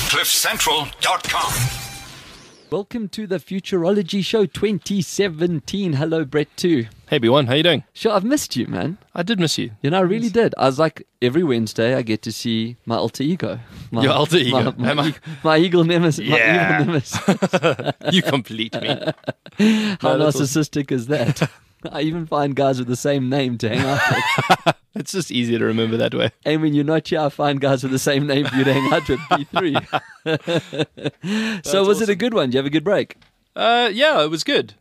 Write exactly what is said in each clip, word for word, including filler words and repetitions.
cliff central dot com. Welcome to the Futurology Show twenty seventeen. Hello, Brett, too. Hey, B one, how you doing? Sure, I've missed you, man. I did miss you. You know, I really did. I was like, every Wednesday I get to see my alter ego. My, Your alter ego. My, my, Am e- my eagle nemesis. Yeah. My evil nemesis. You complete me. How No, that's narcissistic is that? I even find guys with the same name to hang out with. It's just easier to remember that way. And when you're not here, I find guys with the same name for you to hang out with, B three. So was awesome. it a good one? Did you have a good break? Uh, yeah, it was good.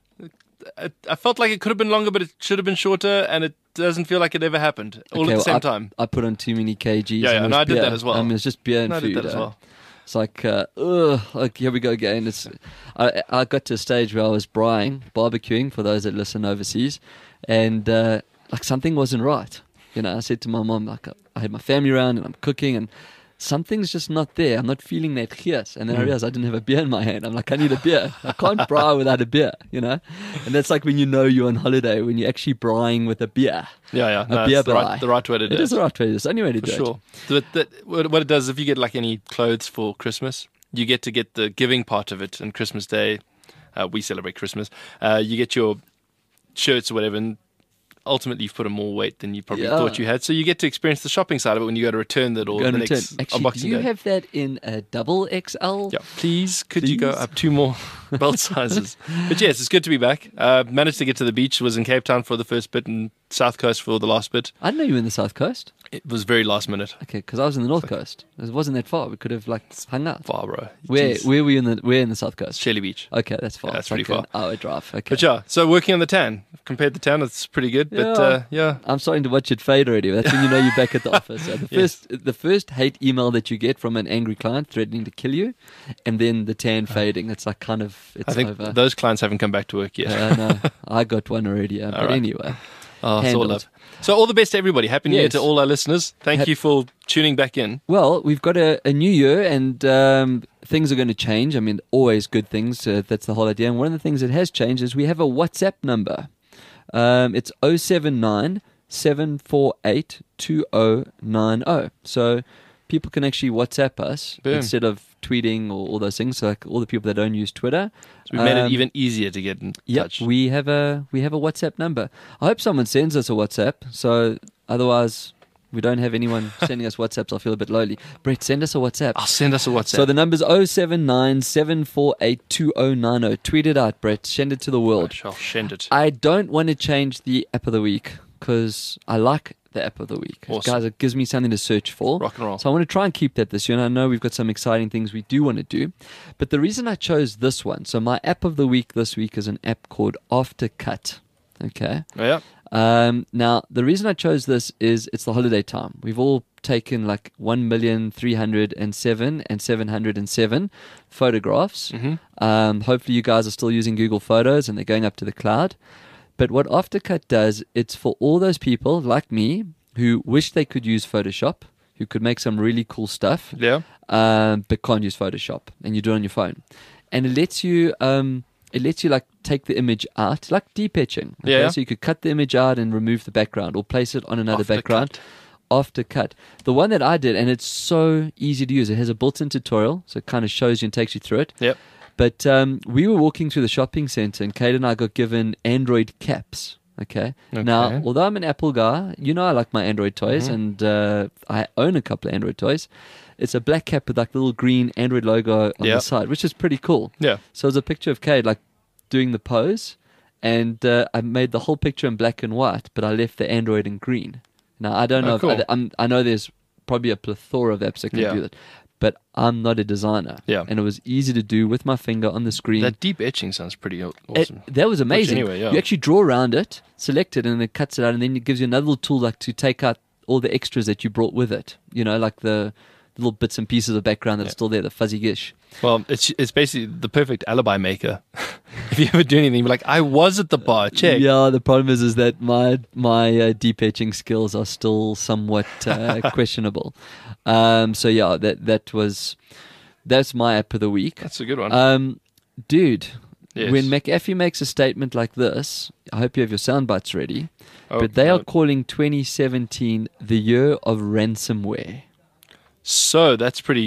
I, I felt like it could have been longer, but it should have been shorter, and it doesn't feel like it ever happened. All Okay, at the well, same I, time. I put on too many kgs. Yeah, yeah, and it no, was I did beer. that as well. I mean, it's just beer and No, I food. did that as uh, well. It's like, uh, ugh, like here we go again. It's, I, I got to a stage where I was braaiing, barbecuing, for those that listen overseas, and uh, like something wasn't right. You know, I said to my mom, like, I had my family around and I'm cooking, and something's just not there. I'm not feeling that chias. And then I realized I didn't have a beer in my hand. I'm like, I need a beer. I can't braai without a beer, you know? And that's like when you know you're on holiday, when you're actually braaiing with a beer. Yeah, yeah. A No, beer it's the braai. right, the right way to do It it. is the right way. It's the only way to For do it. sure. But that, what what it does, if you get like any clothes for Christmas, you get to get the giving part of it. And Christmas Day, uh, we celebrate Christmas. Uh, you get your shirts or whatever, and ultimately you've put on more weight than you probably Yeah. thought you had. So you get to experience the shopping side of it when you go to return that or Go the and return. next Actually, unboxing do you day. have that in a double X L? Yeah, please, could you go Please? up two more belt sizes? But yes, it's good to be back. Uh, managed to get to the beach, was in Cape Town for the first bit and South Coast for the last bit. I didn't know you were in the South Coast. It was very last minute. Okay, because I was in the North Coast. It wasn't that far. We could have like hung out. Far, bro. Where Jeez. where were you in the where in the South Coast? Shelly Beach. Okay, that's far. Yeah, that's It's like pretty an hour drive. Okay. But yeah, so working on the tan. Compared to tan, it's pretty good. But Yeah. uh, yeah, I'm starting to watch it fade already. That's when you know you're back at the office. So the Yes. first the first hate email that you get from an angry client threatening to kill you, and then the tan fading. It's like kind of it's I think over. those clients haven't come back to work yet. Uh, no, I got one already. Uh, but right. anyway, oh, it's all handled. love. So all the best to everybody. Happy New Year Yes. to all our listeners. Thank Hap- you for tuning back in. well, we've got a, a new year, and um, things are going to change. I mean, always good things. Uh, that's the whole idea. And one of the things that has changed is we have a WhatsApp number. Um, it's oh seven nine, seven four eight, two oh nine oh. So people can actually WhatsApp us Boom. instead of tweeting or all those things. So like all the people that don't use Twitter. So we've made Um, it even easier to get in Yep, touch. we have a we have a WhatsApp number. I hope someone sends us a WhatsApp. So otherwise, we don't have anyone sending us WhatsApps. I'll feel a bit lonely. Brett, send us a WhatsApp. I'll send us a WhatsApp. So the number's oh seven nine, seven four eight, two oh nine oh. Tweet it out, Brett. Send it to the world. I'll send it. I don't want to change the app of the week because I like the app of the week. Awesome. Guys, it gives me something to search for. Rock and roll. So I want to try and keep that this year. And I know we've got some exciting things we do want to do. But the reason I chose this one, so my app of the week this week is an app called Aftercut. Okay. Oh, yeah. Um, now, the reason I chose this is it's the holiday time. We've all taken like one million three hundred seven and seven hundred seven photographs. Mm-hmm. Um, hopefully you guys are still using Google Photos and they're going up to the cloud. But what Aftercut does, it's for all those people like me who wish they could use Photoshop, who could make some really cool stuff, Yeah. um, but can't use Photoshop, and you do it on your phone. And it lets you, um, it lets you like take the image out, like deep etching. Yeah. So you could cut the image out and remove the background, or place it on another After background. cut. After cut. The one that I did, and it's so easy to use. It has a built-in tutorial, so it kind of shows you and takes you through it. Yep. But um, we were walking through the shopping center, and Kate and I got given Android caps. Okay. Okay. Now, although I'm an Apple guy, you know I like my Android toys, Mhm. and uh, I own a couple of Android toys. It's a black cap with like the little green Android logo on Yep. the side, which is pretty cool. Yeah. So there's a picture of Kate like doing the pose, and uh, I made the whole picture in black and white, but I left the Android in green. Now I don't Oh, know. If cool. I, I'm, I know there's probably a plethora of apps that can Yeah. do that, but I'm not a designer. Yeah. And it was easy to do with my finger on the screen. That deep etching sounds pretty aw- It- awesome. that was amazing. anyway, yeah. You actually draw around it, select it, and it cuts it out, and then it gives you another little tool like to take out all the extras that you brought with it. You know, like the little bits and pieces of background that's Yeah. still there, the fuzzy gish. Well, it's it's basically the perfect alibi maker. If you ever do anything, you're like, I was at the bar, check. Yeah, the problem is is that my my uh, deep etching skills are still somewhat uh, questionable. Um, so yeah, that that was that's my app of the week. That's a good one. Um, dude, Yes. when McAfee makes a statement like this, I hope you have your sound bites ready. Oh, but they no. are calling twenty seventeen the year of ransomware. So that's pretty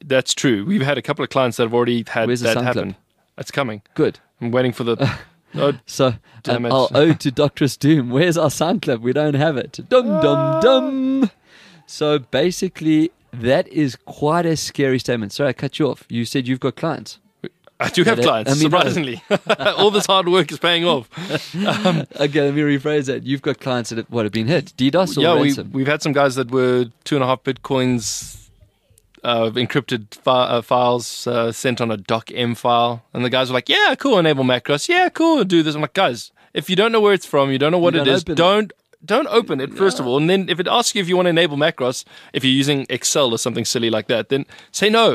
that's true. We've had a couple of clients that have already had Where's the that sound happen. clip? It's coming. Good. I'm waiting for the. Oh, So, Damn um, it. I'll owe to Doctor's Doom. Where's our sound clip? We don't have it. Dum, dum, dum. So, basically, that is quite a scary statement. Sorry, I cut you off. You said you've got clients. I do have that- clients, I mean, surprisingly. All this hard work is paying off. Okay, let me rephrase that. You've got clients that have, what, have been hit? DDoS or yeah, we, ransom? we've had some guys that were two and a half bitcoins uh, encrypted fi- uh, files uh, sent on a docm file. And the guys were like, yeah, cool, enable macros. Yeah, cool, do this. I'm like, guys, if you don't know where it's from, you don't know what You it don't is, open it. don't don't open it, first of all. And then if it asks you if you want to enable macros, if you're using Excel or something silly like that, then say no.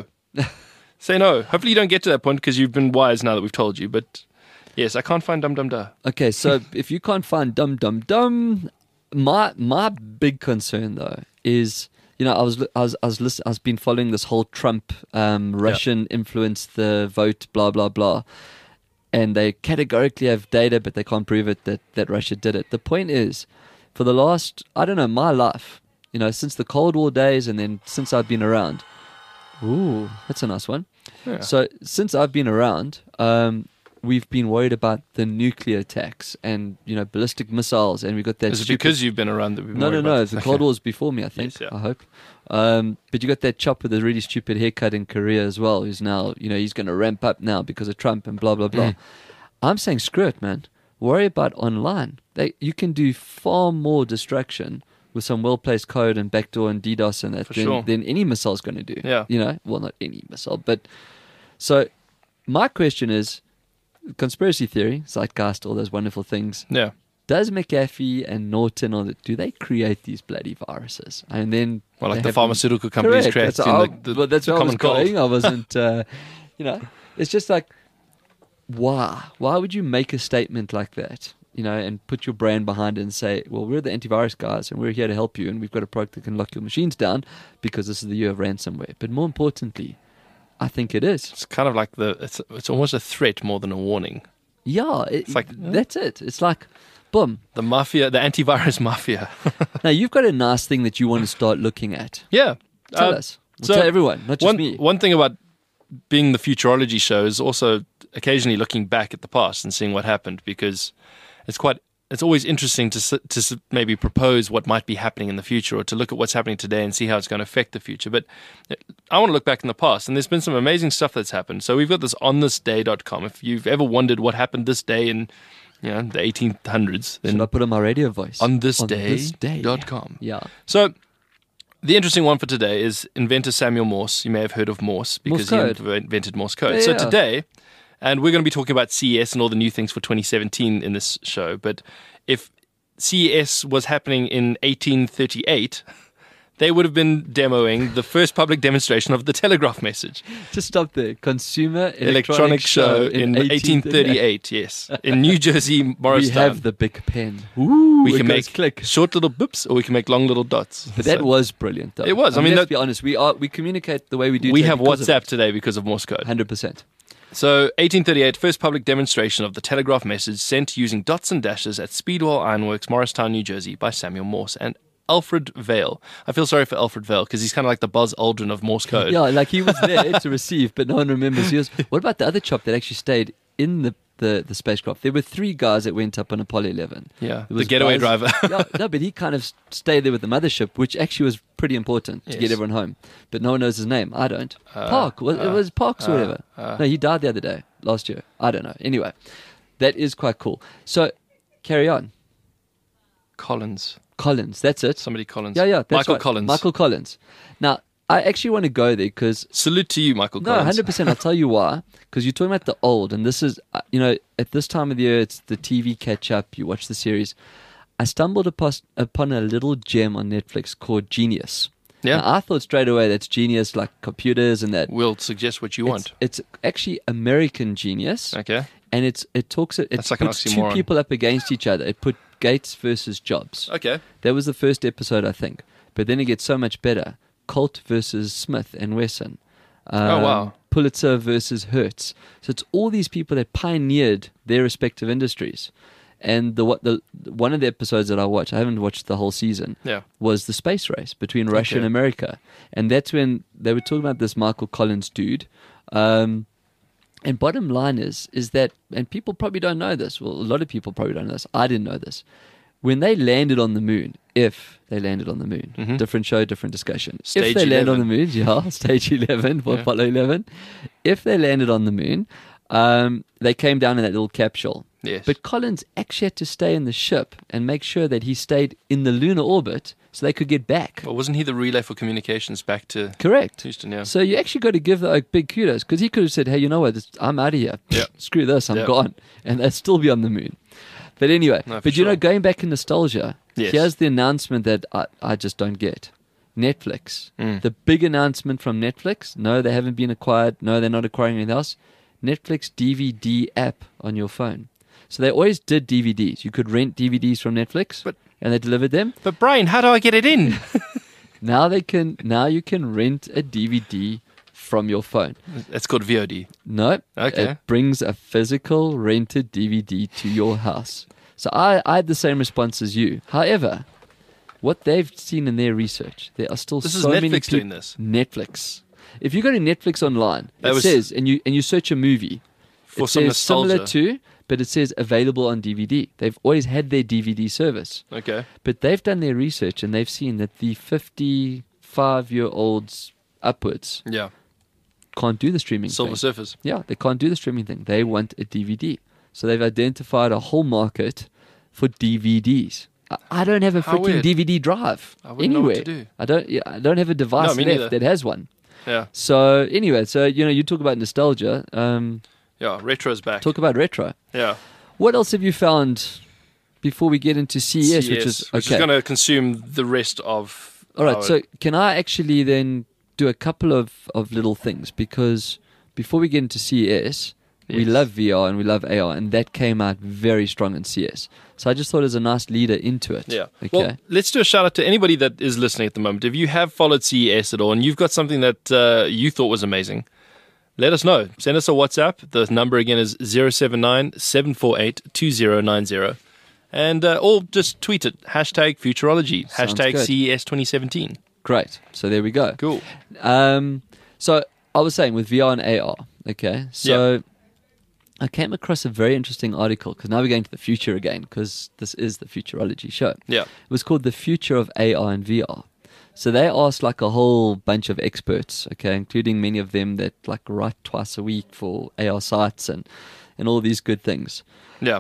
Say no. Hopefully you don't get to that point because you've been wise now that we've told you. But yes, I can't find dum dum da. Okay, so if you can't find dum dum dum, my my big concern though is, you know, I was I was I was listen, I was been following this whole Trump um, Russian influenced the vote, blah blah blah, and they categorically have data, but they can't prove it that that Russia did it. The point is, for the last I don't know my life, you know, since the Cold War days, and then since I've been around. Ooh, that's a nice one. Yeah. So since I've been around, um, we've been worried about the nuclear attacks and, you know, ballistic missiles, and we got that. Is it stupid- because you've been around that we've been No, no, worried no. about The this? Cold Okay. War's before me, I think. Yes, yeah. I hope. Um, but you got that chop with a really stupid haircut in Korea as well. Who's now, you know, he's going to ramp up now because of Trump and blah blah blah. Mm. I'm saying screw it, man. Worry about online. They, you can do far more destruction with some well-placed code and backdoor and DDoS and that For than, sure. than any missile's going to do. Yeah. You know, well, not any missile, but so my question is, conspiracy theory, zeitgeist, all those wonderful things. Yeah. Does McAfee and Norton, or the, do they create these bloody viruses? And then Well, like they the have- pharmaceutical companies Correct. creating That's, oh, the, the, but that's the where I was common cold. going. I wasn't, uh, you know, it's just like, why? Why would you make a statement like that? You know, and put your brand behind it and say, well, we're the antivirus guys and we're here to help you and we've got a product that can lock your machines down because this is the year of ransomware. But more importantly, I think it is. It's kind of like the it's it's almost a threat more than a warning. Yeah, it, It's like- that's it. It's like, boom. The mafia, the antivirus mafia. Now you've got a nice thing that you want to start looking at. yeah. Tell Uh, us. Well, so tell everyone, not just one, me. One thing about being the futurology show is also occasionally looking back at the past and seeing what happened, because it's quite it's always interesting to s- to s- maybe propose what might be happening in the future, or to look at what's happening today and see how it's going to affect the future. But I want to look back in the past, and there's been some amazing stuff that's happened. So we've got this on this day dot com. If you've ever wondered what happened this day in, you know, the eighteen hundreds, then Should I put on my radio voice? on this On day this day. dot com. Yeah. So the interesting one for today is inventor Samuel Morse. You may have heard of Morse because Morse he code. invented Morse code. Yeah, so yeah. today, and we're going to be talking about C E S and all the new things for twenty seventeen in this show. But if C E S was happening in eighteen thirty-eight, they would have been demoing the first public demonstration of the telegraph message. Just stop there. Consumer Electronic, Electronic show in eighteen thirty-eight, yes. In New Jersey, We Morristown. have the big pen. Ooh, we it can goes make click. short little boops, or we can make long little dots. But that So was brilliant, though. It was. I mean, let's that- be honest. We are we communicate the way we do. we today have because of WhatsApp it. today because of Morse code. Hundred percent. So, eighteen thirty-eight, first public demonstration of the telegraph message sent using dots and dashes at Speedwell Ironworks, Morristown, New Jersey, by Samuel Morse and Alfred Vail. I feel sorry for Alfred Vail because he's kind of like the Buzz Aldrin of Morse code. Yeah, like he was there to receive, but no one remembers. He was, what about the other chop that actually stayed in the, the, the spacecraft? There were three guys that went up on Apollo eleven. Yeah, There the was getaway Buzz- driver. yeah, no, but he kind of stayed there with the mothership, which actually was pretty important to Yes. get everyone home. But no one knows his name. I don't. Park. Was, it uh, was Parks or uh, whatever. uh. no, he died the other day, last year. I don't know. Anyway, that is quite cool. So, carry on. Collins. Collins, that's it. Somebody Collins. Yeah, yeah. That's Michael right. Collins. Michael Collins. Now, I actually want to go there because Salute to you, Michael no, Collins. one hundred percent. I'll tell you why. Because you're talking about the old, and this is, uh, you know, at this time of the year, it's the T V catch up. You watch the series. I stumbled upon, upon a little gem on Netflix called Genius. Yeah. Now, I thought straight away that's genius, like computers and that. We'll suggest what you want. It's, it's actually American genius, Okay. and it's it talks it That's like an puts two oxymoron. people up against each other. It put Gates versus Jobs. Okay. That was the first episode, I think. But then it gets so much better. Colt versus Smith and Wesson. Um, Oh, wow. Pulitzer versus Hertz. So it's all these people that pioneered their respective industries. and the what the one of the episodes that I watched, I haven't watched the whole season, Yeah. was the space race between Russia Okay. and America, and that's when they were talking about this Michael Collins dude. Um, and bottom line is is that, and people probably don't know this. Well, a lot of people probably don't know this. I didn't know this. When they landed on the moon, if they landed on the moon, Mhm. different show, different discussion. Stage if they land on the eleven. moon, yeah, stage eleven, Yeah. Apollo eleven. If they landed on the moon, um, they came down in that little capsule. Yes. But Collins actually had to stay in the ship and make sure that he stayed in the lunar orbit so they could get back. Well, wasn't he the relay for communications back to Correct. Houston? Yeah. So you actually got to give the Oak big kudos, because he could have said, hey, you know what, this, I'm out of here. Yeah. Screw this, I'm Yeah. gone. And they'd still be on the moon. But anyway, No, for but you know, sure. going back in nostalgia, Yes. here's the announcement that I, I just don't get. Netflix. Mm. The big announcement from Netflix. No, they haven't been acquired. No, they're not acquiring anything else. Netflix D V D app on your phone. So they always did D V Ds. You could rent D V Ds from Netflix, But- and they delivered them. But Brian, how do I get it in? Now they can. Now you can rent a D V D from your phone. It's called V O D. No, Okay. it brings a physical rented D V D to your house. So I, I had the same response as you. However, what they've seen in their research, there are still This is so many Netflix doing peop- this. Netflix. If you go to Netflix online, That it was- says, and you and you search a movie, For it some says similar nostalgia. to, but it says available on D V D. They've always had their D V D service, Okay. but they've done their research and they've seen that the fifty-five-year-olds upwards Yeah. can't do the streaming Silver thing. Surfers. Yeah, they can't do the streaming thing. They want a D V D. So they've identified a whole market for D V Ds. I- I don't have a How freaking weird. D V D drive I wouldn't know anywhere. what to do. I don't. Yeah, I don't have a device No, me left neither. that has one. Yeah. So anyway, so you know, you talk about nostalgia. Um, Yeah. Retro's back. talk about retro. yeah. What else have you found before we get into C E S, which is which okay? is going to consume the rest of. All right, our- so can I actually then do a couple of, of little things? Because before we get into C E S, we Yes. love V R and we love A R, and that came out very strong in C E S. So I just thought it was a nice leader into it. Yeah. Okay. Well, let's do a shout out to anybody that is listening at the moment. If you have followed C E S at all and you've got something that uh, you thought was amazing, let us know. Send us a WhatsApp. The number again is zero seven nine, seven four eight, two zero nine zero. And uh, or just tweet it. Hashtag Futurology. Sounds Hashtag good. C E S twenty seventeen. Great. So there we go. Cool. Um, so I was saying with V R and A R, okay? So Yeah. I came across a very interesting article, because now we're going to the future again, because this is the Futurology show. Yeah. It was called The Future of A R and V R. So they asked like a whole bunch of experts, okay, including many of them that like write twice a week for A R sites and, and all these good things. Yeah.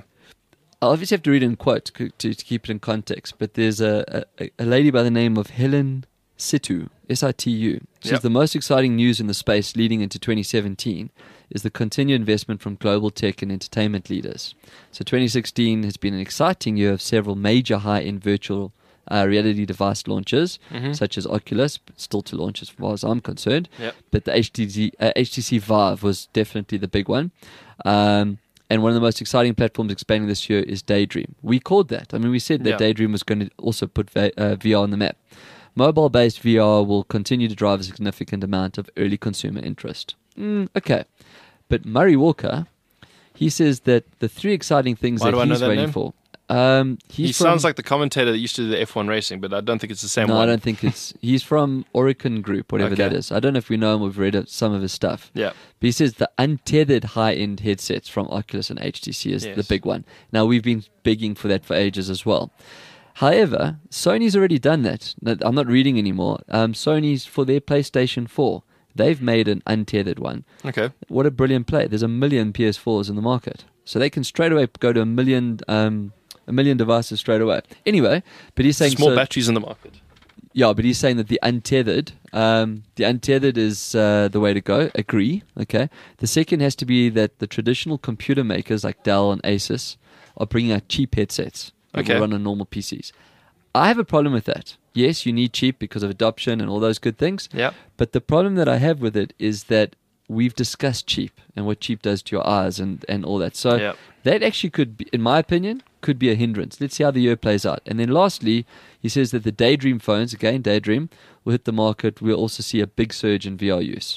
I obviously have to read it in quote to, to, to keep it in context, but there's a, a, a lady by the name of Helen Situ, S I T U. She says Yep. the most exciting news in the space leading into twenty seventeen is the continued investment from global tech and entertainment leaders. So twenty sixteen has been an exciting year of several major high-end virtual uh, reality device launches, Mhm. such as Oculus, but still to launch as far as I'm concerned. Yep. But the H T C, uh, H T C Vive was definitely the big one. Um, and one of the most exciting platforms expanding this year is Daydream. We called that. I mean, we said that Yeah. Daydream was going to also put va- uh, V R on the map. Mobile-based V R will continue to drive a significant amount of early consumer interest. Mm, okay. But Murray Walker, he says that the three exciting things Why that do I know he's that waiting name? for. Um, he's He from, sounds like the commentator that used to do the F one racing, but I don't think it's the same no, one. I don't think it's. He's from Oricon Group, whatever Okay. that is. I don't know if we know him. We've read uh, some of his stuff. Yeah. But he says the untethered high-end headsets from Oculus and H T C is the Yes. big one. Now, we've been begging for that for ages as well. However, Sony's already done that. No, I'm not reading anymore. Um, Sony's, for their PlayStation four, they've made an untethered one. Okay. What a brilliant play. There's a million P S fours in the market. So they can straight away go to a million um, a million devices straight away. Anyway, but he's saying... Small so, batteries in the market. yeah, but he's saying that the untethered, um, the untethered is uh, the way to go. Agree. Okay. The second has to be that the traditional computer makers like Dell and Asus are bringing out cheap headsets that Okay. will run on normal P Cs. I have a problem with that. Yes, you need cheap because of adoption and all those good things. Yeah. But the problem that I have with it is that we've discussed cheap and what cheap does to your eyes and, and all that. So Yeah. that actually could, be, in my opinion, could be a hindrance. Let's see how the year plays out. And then lastly, he says that the Daydream phones, again, Daydream, will hit the market. We'll also see a big surge in V R use.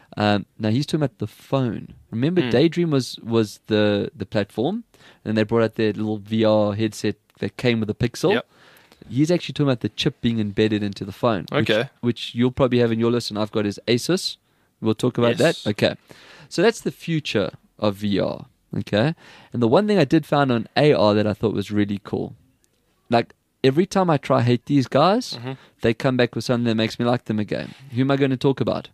Um, now he's talking about the phone. Remember, Mm. Daydream was was the the platform, and they brought out their little V R headset that came with a Pixel. Yep. He's actually talking about the chip being embedded into the phone. Which, Okay. which you'll probably have in your list, and I've got is Asus. We'll talk about Yes. that. Okay. So that's the future of V R. Okay. And the one thing I did find on A R that I thought was really cool, like every time I try hate these guys, Mm-hmm. they come back with something that makes me like them again. Who am I going to talk about?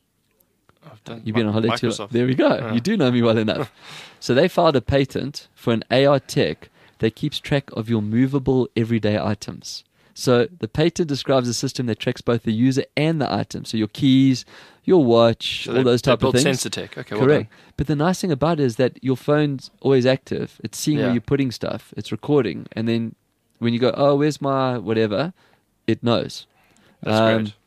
I've done You've been on holiday too. Microsoft. There we go. Yeah. You do know me well enough. So they filed a patent for an A R tech that keeps track of your movable everyday items. So the patent describes a system that tracks both the user and the item. So your keys, your watch, So all they- those they type of built things. sensor tech. Okay, well Correct. But the nice thing about it is that your phone's always active. It's seeing where Yeah. you're putting stuff. It's recording. And then when you go, oh, where's my whatever, it knows. That's Um, great.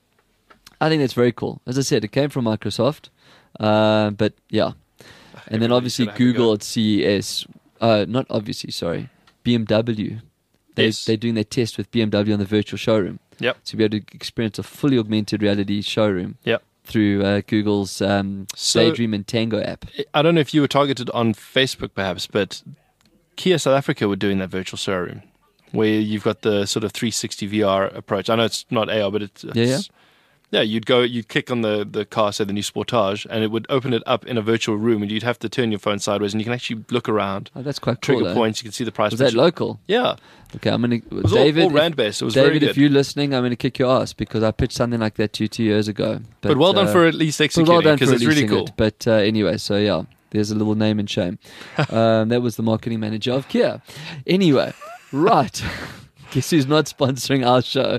I think that's very cool. As I said, it came from Microsoft. Uh, but yeah. And then Everybody's obviously gonna have to Google go. at C E S. Uh, not obviously, sorry. B M W. They, Yes. They're doing their test with B M W on the virtual showroom. Yep. To be able to experience a fully augmented reality showroom Yep. through uh, Google's um, So- Daydream and Tango app. I don't know if you were targeted on Facebook perhaps, but Kia South Africa were doing that virtual showroom where you've got the sort of three sixty V R approach. I know it's not A R, but it's, it's Yeah, yeah. yeah, you'd go, you'd click on the, the car, say the new Sportage, and it would open it up in a virtual room, and you'd have to turn your phone sideways, and you can actually look around, Oh, that's quite cool. trigger eh? points, you can see the price. Was but that you- local? Yeah, Okay, I'm gonna. it was David, all, all if- rand based. It was very David, good. if you're listening, I'm going to kick your ass because I pitched something like that to you two years ago. but, well done uh, for at least but executing well done because for it's really releasing cool. it. But uh, anyway, so yeah, there's a little name and shame. um, that was the marketing manager of Kia. Anyway, right. Guess who's not sponsoring our show?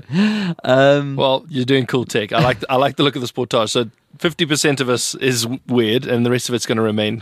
Um, Well, you're doing cool tech. I like the, I like the look of the Sportage. So fifty percent of us is w- weird, and the rest of it's going to remain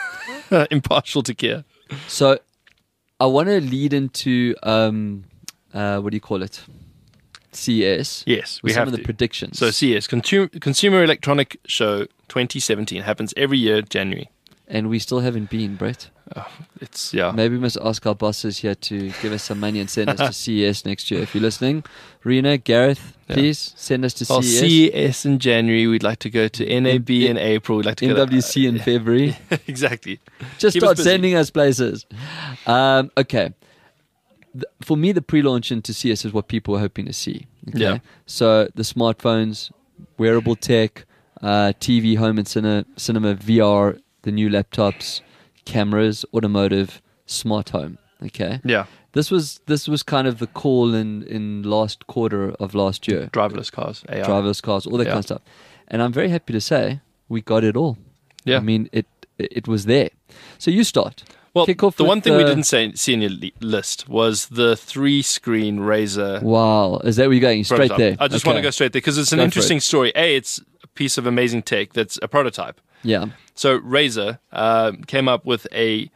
impartial to Kia. so I want to lead into um, uh, what do you call it? C E S. Yes, we with some have of the to. predictions. So C E S, Consumer, Consumer Electronic Show twenty seventeen, happens every year, January. and we still haven't been, Brett. It's, yeah. Maybe we must ask our bosses here to give us some money and send us to C E S next year. If you're listening, Rena, Gareth, Yeah. please send us to Well, C E S. C E S in January, we'd like to go to N A B M- in April. We'd like to M go to, W C in February. exactly. Just Keep us start busy. sending us places. Um, okay. The, for me, the pre-launch into C E S is what people were hoping to see. Okay? Yeah. So the smartphones, wearable tech, uh, T V, home and cine, cinema, V R, the new laptops, cameras, automotive, smart home. Okay. Yeah, This was this was kind of the call in, in last quarter of last year. driverless cars, A R. Driverless cars, all that Yeah. kind of stuff. And I'm very happy to say we got it all. Yeah. I mean, it it was there. So you start. Well, Kick off the with, one thing we uh, didn't say, see in your li- list was the three-screen Razer Wow. Is that where you're going? Straight prototype. there. I just Okay. want to go straight there because it's an Go for interesting it. story. A, it's a piece of amazing tech that's a prototype. Yeah. So Razer uh, came up with a,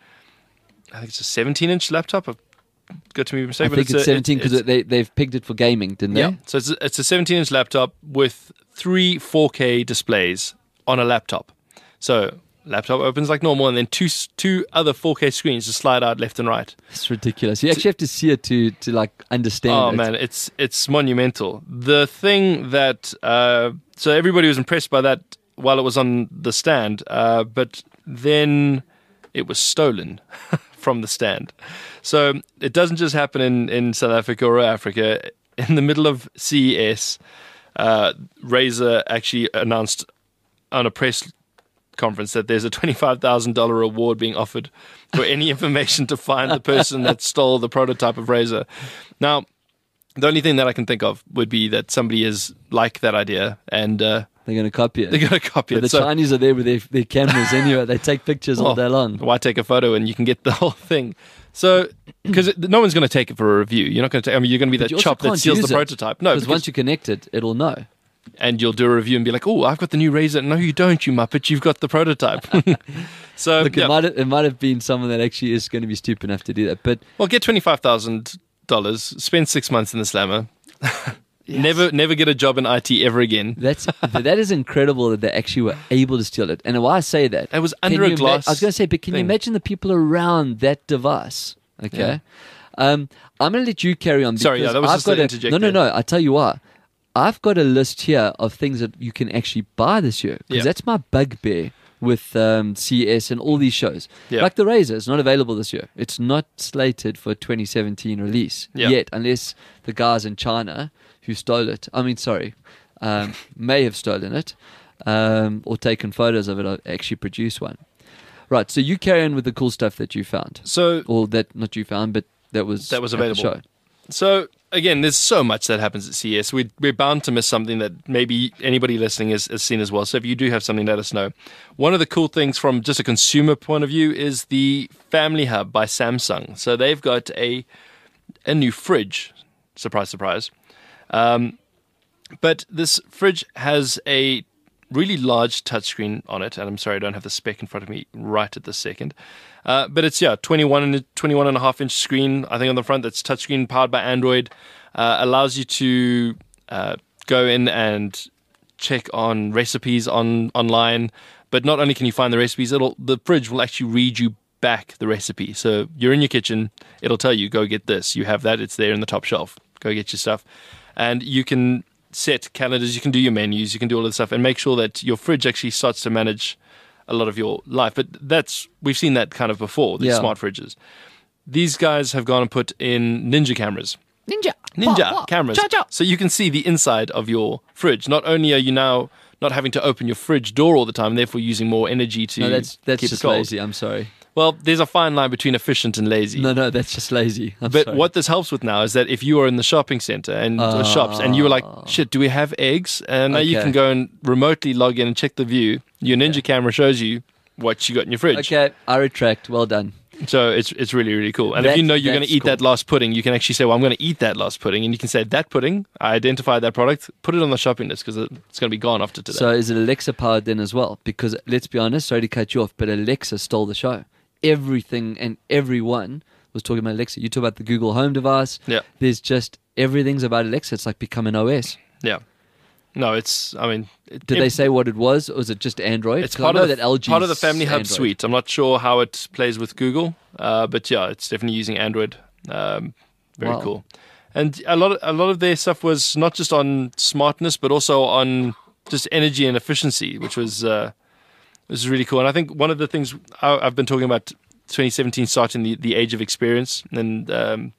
I think it's a seventeen-inch laptop. I've got to be I mistaken, think but it's a- seventeen because it's- they, they've picked it for gaming, didn't yeah. they? So it's a, it's a seventeen-inch laptop with three four K displays on a laptop. So laptop opens like normal, and then two s- two other four K screens just slide out left and right. It's ridiculous. You actually have to see it to, to like understand Oh it. man, it's it's monumental. The thing that uh, so everybody was impressed by that while it was on the stand, uh, but then it was stolen from the stand. So it doesn't just happen in, in South Africa or Africa. In the middle of C E S, uh, Razer actually announced on a press conference that there's a twenty-five thousand dollars reward being offered for any information to find the person that stole the prototype of Razer. Now, the only thing that I can think of would be that somebody is like that idea and uh, They're going to copy it. they're going to copy But it. the So, Chinese are there with their, their cameras anyway. They take pictures all well, day long. why take a photo and you can get the whole thing? So, because no one's going to take it for a review. You're not going to take, I mean, you're going to be But that you also chop that can't steals the use it. prototype. No, Because because once you connect it, it'll know. and you'll do a review and be like, oh, I've got the new Razer. No, you don't, you muppet. You've got the prototype. so, Look, yeah. it might have, it might have been someone that actually is going to be stupid enough to do that. But well, get twenty-five thousand dollars, spend six months in the slammer. Never never get a job in I T ever again. that's that is incredible that they actually were able to steal it. And why I say that? It was Can under a you ima- glass I was going to say, but can you thing. imagine the people around that device? Okay. Yeah. Um, I'm going to let you carry on. Sorry, because yeah, that was I've just got an a- interject No, no, there. no. I tell you why. I've got a list here of things that you can actually buy this year because Yeah. that's my bugbear with um, C E S and all these shows. Yeah. Like the Razer is not available this year. It's not slated for twenty seventeen release Yeah. yet, unless the guys in China who stole it, I mean, sorry, um, may have stolen it um, or taken photos of it or actually produce one. Right, so you carry on with the cool stuff that you found. So Or that, not you found, but that was, That was at the available. show. So again, there's so much that happens at C E S. We, we're bound to miss something that maybe anybody listening has, has seen as well. So if you do have something, let us know. One of the cool things from just a consumer point of view is the Family Hub by Samsung. So they've got a a new fridge. Surprise, surprise. Um, but this fridge has a really large touchscreen on it, and I'm sorry I don't have the spec in front of me right at this second. Uh, but it's yeah, twenty-one and twenty-one and a half inch screen. I think on the front that's touchscreen powered by Android. Uh, allows you to uh, go in and check on recipes on online. But not only can you find the recipes, it'll the fridge will actually read you back the recipe. So you're in your kitchen, it'll tell you go get this. You have that. It's there in the top shelf. Go get your stuff, and you can set calendars. You can do your menus. You can do all of the stuff, and make sure that your fridge actually starts to manage a lot of your life. But that's we've seen that kind of before, these Yeah. smart fridges. These guys have gone and put in Ninja cameras. Ninja. Ninja Wah, wah. cameras. Cha, cha. So you can see the inside of your fridge. Not only are you now not having to open your fridge door all the time, therefore using more energy to No, that's that's keep just it cold. lazy. I'm sorry. Well, there's a fine line between efficient and lazy. No, no, that's just lazy. I'm But sorry. what this helps with now is that if you are in the shopping center and or shops and you were like, shit, do we have eggs? And now you Okay. can go and remotely log in and check the view. Your Ninja camera shows you what you got in your fridge. Okay, I retract. Well done. So it's it's really, really cool. And if That- you know you're going to that's eat that cool. last pudding, you can actually say, well, I'm going to eat that last pudding. And you can say, that pudding, I identified that product, put it on the shopping list because it's going to be gone after today. So is it Alexa powered then as well? Because let's be honest, sorry to cut you off, but Alexa stole the show. Everything and everyone was talking about Alexa. You talk about the Google Home device. Yeah. There's just everything's about Alexa. It's like become an O S. yeah. No, it's, I mean... It, Did it- they say what it was, or was it just Android? It's 'Cause I part know of, the, that L G's part of the Family Hub Android. suite. I'm not sure how it plays with Google, uh, but yeah, it's definitely using Android. Um, very Wow. cool. And a lot, of, a lot of their stuff was not just on smartness, but also on just energy and efficiency, which was uh, was really cool. And I think one of the things I, I've been talking about twenty seventeen starting the, the age of experience, and um,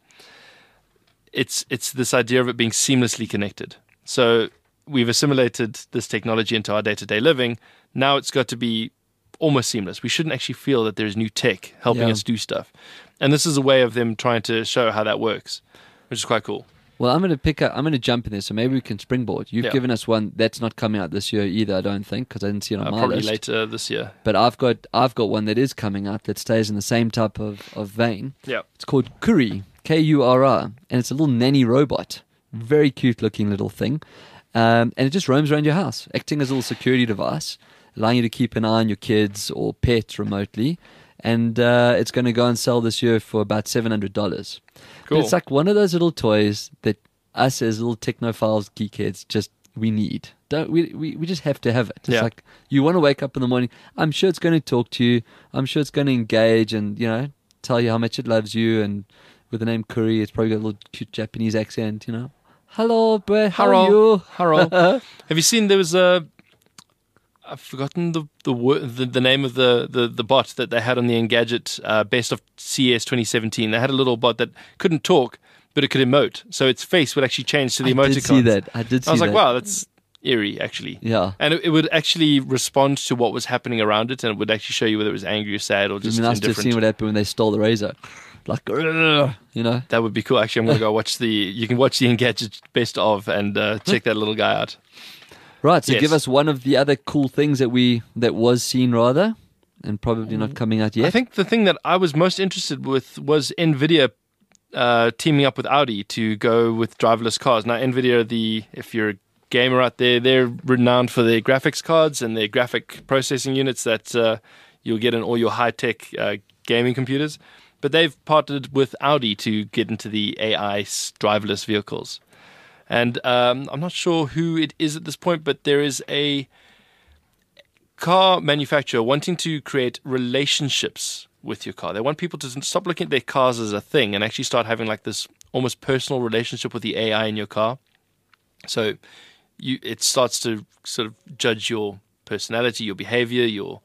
it's it's this idea of it being seamlessly connected. So we've assimilated this technology into our day-to-day living. Now it's got to be almost seamless. We shouldn't actually feel that there's new tech helping Yeah. us do stuff. And this is a way of them trying to show how that works, which is quite cool. Well, I'm going to pick up. I'm going to jump in there, so maybe we can springboard. You've Yeah. given us one that's not coming out this year either. I don't think because I didn't see it on Uh, my probably list. later this year. But I've got I've got one that is coming out that stays in the same type of, of vein. Yeah. It's called Kuri, K U R R, and it's a little nanny robot. Very cute looking little thing. Um, and it just roams around your house, acting as a little security device, allowing you to keep an eye on your kids or pets remotely. And uh, it's going to go and sell this year for about seven hundred dollars. Cool. It's like one of those little toys that us as little technophiles, geekheads, just we need. Don't we, we? We just have to have it. It's Yeah. like you want to wake up in the morning. I'm sure it's going to talk to you. I'm sure it's going to engage and you know tell you how much it loves you. And with the name Curry, it's probably got a little cute Japanese accent. You know, hello, bro. How are you? Harold. Have you seen there was a? I've forgotten the the, wo- the the name of the, the, the bot that they had on the Engadget uh, Best of C E S twenty seventeen. They had a little bot that couldn't talk, but it could emote. So its face would actually change to the I emoticons. did see that. I did see I was like, that. wow, that's eerie, actually. Yeah. And it, it would actually respond to what was happening around it, and it would actually show you whether it was angry or sad or It'd just be nice to have indifferent. seen what happened when they stole the razor. Like, "Grrr," you know. That would be cool. Actually, I'm going to go watch the. You can watch the Engadget Best of and uh, check that little guy out. Right, so Yes. give us one of the other cool things that we that was seen rather, and probably not coming out yet. I think the thing that I was most interested with was NVIDIA uh, teaming up with Audi to go with driverless cars. Now, NVIDIA, the if you're a gamer out there, they're renowned for their graphics cards and their graphic processing units that uh, you'll get in all your high-tech uh, gaming computers. But they've partnered with Audi to get into the A I driverless vehicles. And um, I'm not sure who it is at this point, but there is a car manufacturer wanting to create relationships with your car. They want people to stop looking at their cars as a thing and actually start having like this almost personal relationship with the A I in your car. So you it starts to sort of judge your personality, your behavior, your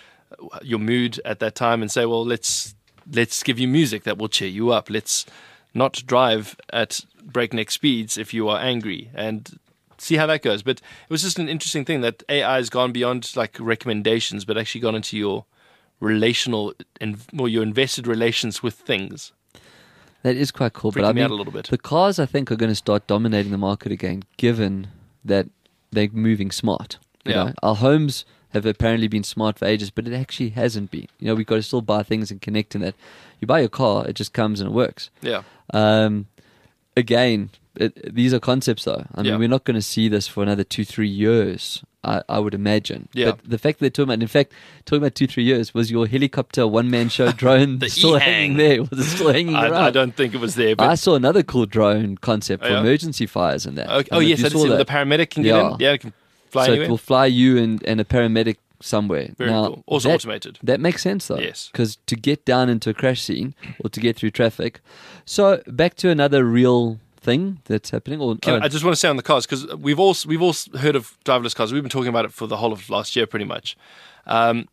your mood at that time, and say, well, let's let's give you music that will cheer you up. Let's not drive at breakneck speeds if you are angry, and see how that goes. But it was just an interesting thing that A I has gone beyond like recommendations, but actually gone into your relational and or your invested relations with things. That is quite cool. Freaking but I me mean, out a little bit. the cars, I think, are going to start dominating the market again, given that they're moving smart. You Yeah. know? Our homes have apparently been smart for ages, but it actually hasn't been. You know, we've got to still buy things and connect in that. You buy your car, it just comes and it works. Yeah. Um, again, it, these are concepts, though. I mean, Yeah. we're not going to see this for another two, three years, I, I would imagine. Yeah. But the fact that they're talking about, in fact, talking about two, three years, was your helicopter one-man show drone The still E-Hang. hanging there? Was it still hanging around? I, I don't think it was there, but I saw another cool drone concept Oh, for yeah? emergency fires and that. okay. I Oh don't know yes, if you I did saw see that. the paramedic can get Yeah. in. Yeah, it can fly So anywhere. it will fly you and, and a paramedic somewhere. Very now, cool. Also that, automated. That makes sense though. Yes. Because to get down into a crash scene or to get through traffic. So back to another real thing that's happening. Or Can, oh, I just want to say on the cars, because we've all we've all heard of driverless cars. We've been talking about it for the whole of last year, pretty much. Um,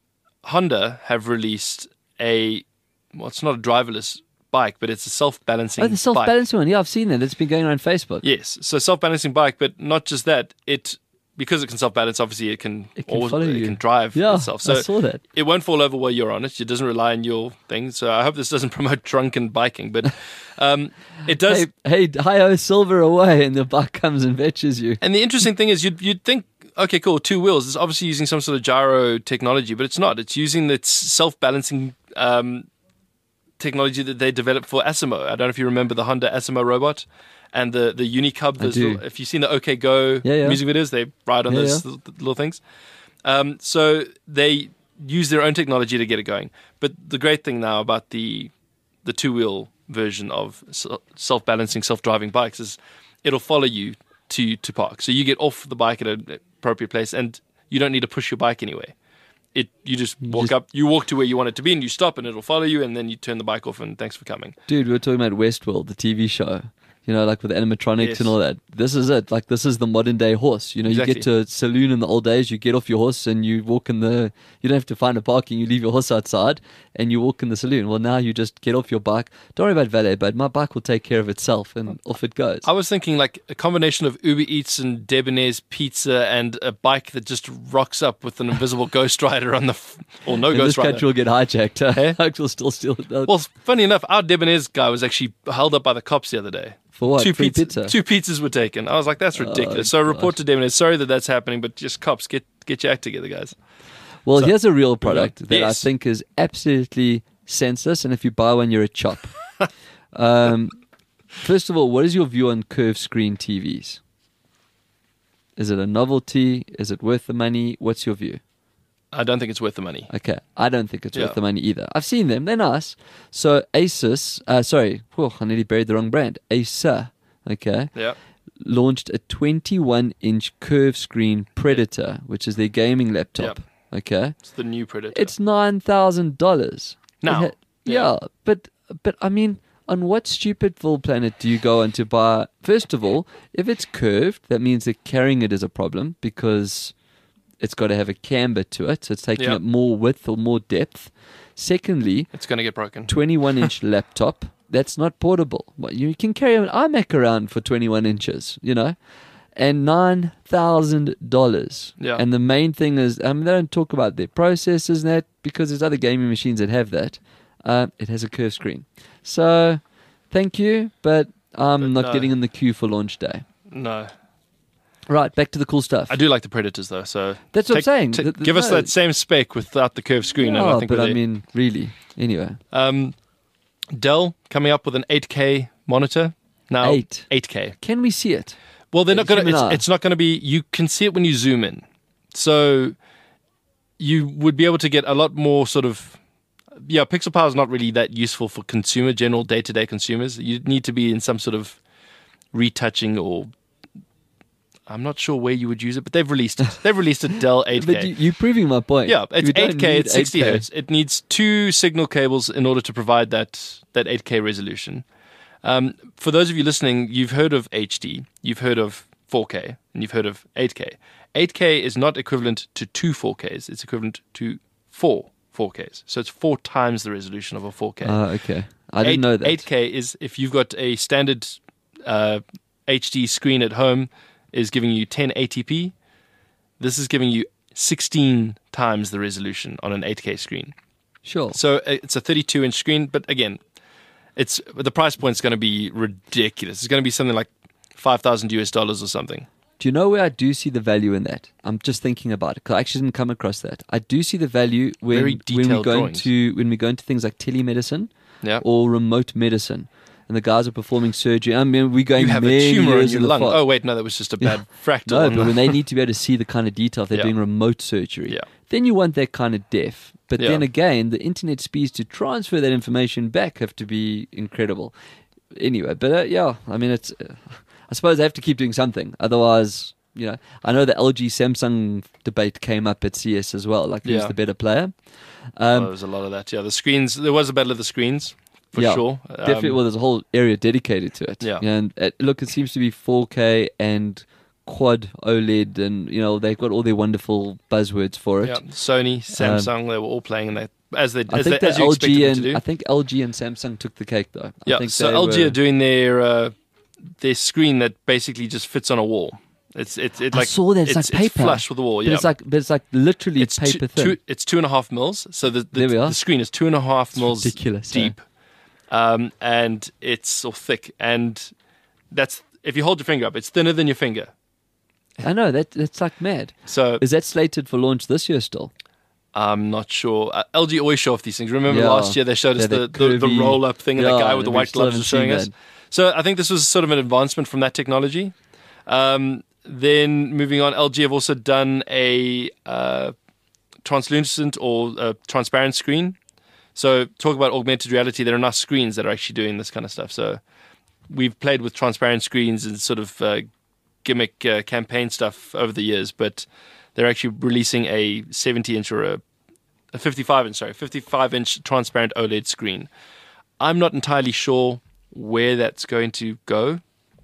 Honda have released a well, it's not a driverless bike, but it's a self-balancing. oh, the self-balancing one. Yeah, I've seen that. It's been going around Facebook. Yes, so self-balancing bike, but not just that. It because it can self-balance. Obviously, it can It can always, follow it you. can drive Yeah, itself. So I saw that. it won't fall over while you're on it. It doesn't rely on your thing. So I hope this doesn't promote drunken biking, but um, it does. Hey, hey, hi-ho, silver away, and the bike comes and fetches you. And the interesting thing is, you'd, you'd think, okay, cool, two wheels. It's obviously using some sort of gyro technology, but it's not. It's using the self-balancing um, technology that they developed for Asimo. I don't know if you remember the Honda Asimo robot and the, the Unicub. I Those do. little- if you've seen the OK Go Yeah, yeah. music videos, they ride on Yeah, those yeah. little, little things. Um, so they use their own technology to get it going. But the great thing now about the the two-wheel version of self balancing, self driving bikes is it'll follow you to to park. So you get off the bike at an appropriate place, and you don't need to push your bike anyway. It you just walk just- up, you walk to where you want it to be, and you stop, and it'll follow you, and then you turn the bike off, and thanks for coming. Dude, we were talking about Westworld, the T V show. You know, like with animatronics Yes. and all that. This is it. Like, this is the modern day horse. You know, you Exactly. get to a saloon in the old days, you get off your horse and you walk in the, you don't have to find a parking, you leave your horse outside and you walk in the saloon. Well, now you just get off your bike. Don't worry about valet, but my bike will take care of itself and off it goes. I was thinking like a combination of Uber Eats and Debonair's Pizza and a bike that just rocks up with an invisible ghost rider on the, f- or no and ghost this rider. country will get hijacked. Huh? Hey? Folks will still steal it. Well, funny enough, our Debonair's guy was actually held up by the cops the other day. For what? Two, Free pizza, pizza? two pizzas were taken. I was like, that's ridiculous. Oh, so report to Debonair. Sorry that that's happening, but just cops, get get your act together, guys. Well, So- here's a real product that Yes. I think is absolutely senseless, and if you buy one, you're a chop. um, first of all, what is your view on curved screen T Vs? Is it a novelty? Is it worth the money? What's your view? I don't think it's worth the money. Okay, I don't think it's Yeah. worth the money either. I've seen them; they're nice. So Asus, uh, sorry, whew, I nearly buried the wrong brand. Acer, okay, Yeah. launched a twenty-one inch curved screen Predator, which is their gaming laptop. Okay, It's the new Predator. it's nine thousand dollars. Now. yeah, but but I mean, on what stupid full planet do you go on to buy? First of all, if it's curved, that means that carrying it is a problem because it's got to have a camber to it, so it's taking Yeah. up more width or more depth. Secondly, It's going to get broken. twenty-one inch laptop. That's not portable. Well, you can carry an iMac around for twenty-one inches, you know, and nine thousand dollars. Yeah. And the main thing is, I mean, they don't talk about their processors and that because there's other gaming machines that have that. Uh, it has a curved screen. So, thank you, but I'm But not no. getting in the queue for launch day. No. Right, back to the cool stuff. I do like the Predators, though. So That's what I'm take- saying. ta- Th- th- give us no. that same spec without the curved screen. and Yeah, I think but we're I there. mean, really. Anyway, Um, Dell coming up with an eight K monitor now. Eight. eight K. can we see it? Well, they're not going to. Human It's, eye. it's not going to be. You can see it when you zoom in, so you would be able to get a lot more sort of. Yeah, pixel power is not really that useful for consumer, general day to day consumers. You need to be in some sort of retouching or. I'm not sure where you would use it, but they've released it. They've released a Dell eight K. But you, you're proving my point. Yeah, it's You don't eight K, need it's sixty eight K. hertz. It needs two signal cables in order to provide that, that eight K resolution. Um, for those of you listening, you've heard of H D, you've heard of four K, and you've heard of eight K. eight K is not equivalent to two four Ks. It's equivalent to four four Ks. So it's four times the resolution of a four K. Ah, okay. I didn't know that. eight K is if you've got a standard uh, H D screen at home, is giving you ten eighty p. This is giving you sixteen times the resolution on an eight K screen. Sure. So uh, it's a thirty-two inch screen, but again, it's the price point's going to be ridiculous. It's going to be something like five thousand U S dollars or something. Do you know where I do see the value in that? I'm just thinking about it because I actually didn't come across that. I do see the value when, Very when we detailed go drawings. into when we go into things like telemedicine Yeah. or remote medicine, and the guys are performing surgery. I mean, we're going You have a many tumor in years your the lung. far- Oh, wait, no, that was just a bad fractal. No, on but the- when they need to be able to see the kind of detail, if they're Yeah. doing remote surgery, Yeah. then you want that kind of depth. But Yeah. then again, the internet speeds to transfer that information back have to be incredible. Anyway, but uh, yeah, I mean, it's. Uh, I suppose they have to keep doing something. Otherwise, you know, I know the L G Samsung debate came up at C S as well. Like, who's Yeah. the better player? Oh, Um, there was a lot of that. Yeah, the screens. There was a battle of the screens for yeah, sure. Um, Definitely. Well, there's a whole area dedicated to it. Yeah. And uh, look, it seems to be four K and quad OLED, and you know they've got all their wonderful buzzwords for it. yeah, Sony, Samsung, they were all playing in that as they I as, think they, as that you expected L G them and to do. I think L G and Samsung took the cake though. I yeah, think so they L G were- are doing their uh, their screen that basically just fits on a wall. It's it's it I like saw that. It's like paper. It's flush with the wall. But Yeah, it's like but it's like literally it's paper two, thin. two, it's two and a half mils. So the the, There we are. the screen is two and a half mils ridiculous, eh? deep, um, and it's so thick. And that's if you hold your finger up, it's thinner than your finger. I know that that's like mad. So Is that slated for launch this year still? I'm not sure. Uh, L G always show off these things. Remember Yeah. last year they showed us Yeah, the, that the, the curvy- roll up thing, and Yeah, that guy with the we white still gloves haven't was showing seen us. that. So I think this was sort of an advancement from that technology. Um, then moving on, L G have also done a uh, translucent or uh, transparent screen. So talk about augmented reality. There are enough screens that are actually doing this kind of stuff. So we've played with transparent screens and sort of uh, gimmick uh, campaign stuff over the years, but they're actually releasing a seventy inch or a, a fifty-five inch, sorry, fifty-five inch transparent OLED screen. I'm not entirely sure where that's going to go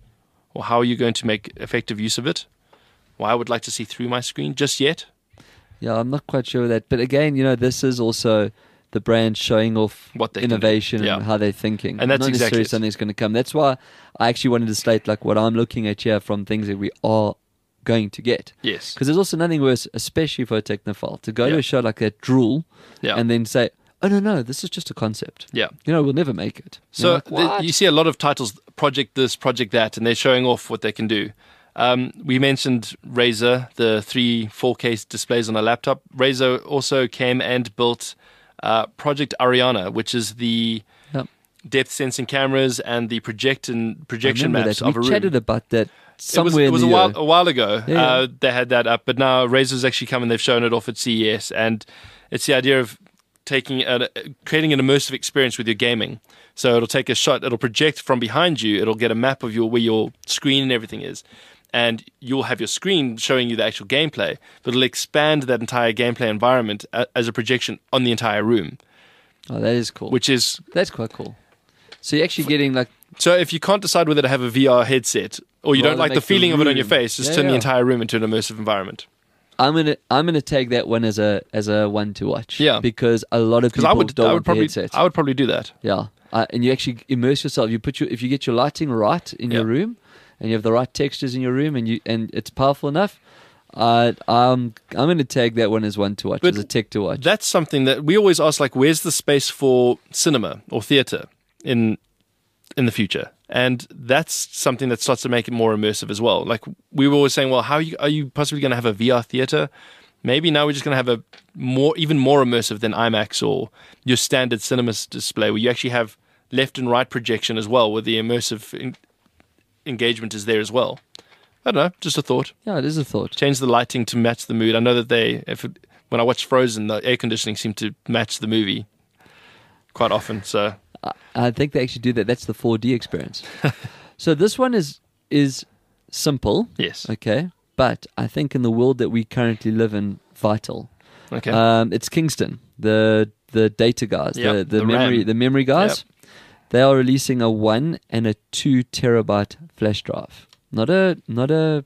or how you're going to make effective use of it. Well, I would like to see through my screen just yet. Yeah, I'm not quite sure of that. But again, you know, this is also the brand showing off What they can do. innovation Yeah. and how they're thinking. And that's not exactly necessarily it. something that's going to come. That's why I actually wanted to state like what I'm looking at here from things that we are going to get. Yes. Because there's also nothing worse, especially for a technophile, to go to Yeah. a show like that, drool, Yeah. and then say, oh, no, no, this is just a concept. Yeah. You know, we'll never make it. You're So like, the, "What?" you see a lot of titles, project this, project that, and they're showing off what they can do. Um, we mentioned Razer, the three four K displays on a laptop. Razer also came and built uh, Project Ariana, which is the Yep. depth sensing cameras and the projection I projection remember maps that. of a We room. chatted about that somewhere it was, it in was the a while year. a while ago. Yeah, yeah. Uh, they had that up, but now Razer's actually come and they've shown it off at C E S, and it's the idea of taking a, creating an immersive experience with your gaming. So it'll take a shot, it'll project from behind you, it'll get a map of your where your screen and everything is, and you'll have your screen showing you the actual gameplay, but it'll expand that entire gameplay environment a, as a projection on the entire room, Oh, that is cool. which is That's quite cool. So you're actually getting like so if you can't decide whether to have a V R headset or you Rather don't like the make the feeling of it on your room. face, just Yeah, turn the yeah. entire room into an immersive environment. I'm gonna I'm gonna take that one as a as a one to watch. Yeah. because a lot of Because people I would, don't I would want the probably, headset. I would probably do that. Yeah, uh, and you actually immerse yourself. You put your if you get your lighting right in your Yeah. room, and you have the right textures in your room, and you and it's powerful enough. Uh, I'm I'm going to tag that one as one to watch, But as a tech to watch. That's something that we always ask, like, where's the space for cinema or theatre in in the future? And that's something that starts to make it more immersive as well. Like, we were always saying, well, how are you, are you possibly going to have a V R theatre? Maybe now we're just going to have a more, even more immersive than IMAX or your standard cinema s- display, where you actually have left and right projection as well, where the immersive en- engagement is there as well. I don't know, just a thought. Yeah, it is a thought. Change the lighting to match the mood. I know that they, if it, when I watch Frozen, the air conditioning seemed to match the movie quite often. So I, I think they actually do that. That's the four D experience. So this one is is simple, yes, okay, but I think in the world that we currently live in, vital. okay, Um, it's Kingston, the the data guys, Yep, the, the, the memory RAM. the memory guys. They are releasing a one and a two terabyte flash drive. Not a not a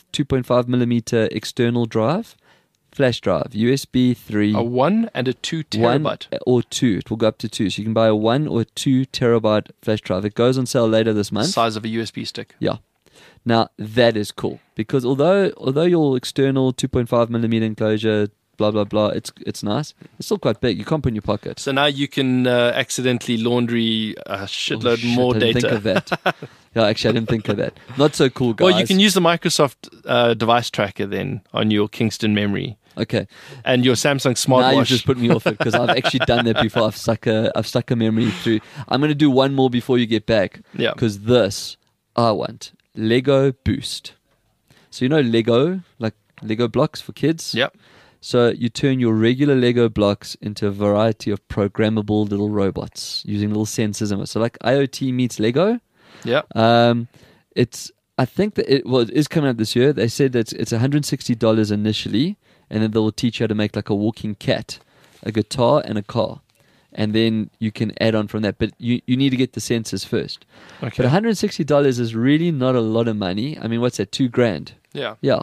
two point five millimeter external drive, flash drive, U S B three. A one and a two terabyte. One or two. It will go up to two. So you can buy a one or two terabyte flash drive. It goes on sale later this month. Size of a U S B stick. Yeah. Now that is cool because although although your external two point five millimeter enclosure, blah blah blah, it's it's nice. It's still quite big. You can't put in your pocket. So now you can uh, accidentally laundry a shitload Oh, shit, more I didn't data. think of that. Yeah, actually, I didn't think of that. Not so cool, guys. Well, you can use the Microsoft uh, device tracker then on your Kingston memory Okay. and your Samsung Now you've smartwatch. just put me off it because I've actually done that before. I've stuck a I've stuck a memory through. I'm going to do one more before you get back. Yeah. Because this I want Lego Boost. So you know Lego, like Lego blocks for kids. Yep. So you turn your regular Lego blocks into a variety of programmable little robots using little sensors and so like IoT meets Lego. Yep. Um, it's I think that it well it is coming out this year. They said that it's, it's one hundred sixty dollars initially, and then they will teach you how to make like a walking cat, a guitar, and a car, and then you can add on from that. But you, you need to get the sensors first. Okay. But one hundred sixty dollars is really not a lot of money. I mean, what's that? Two grand. Yeah. Yeah.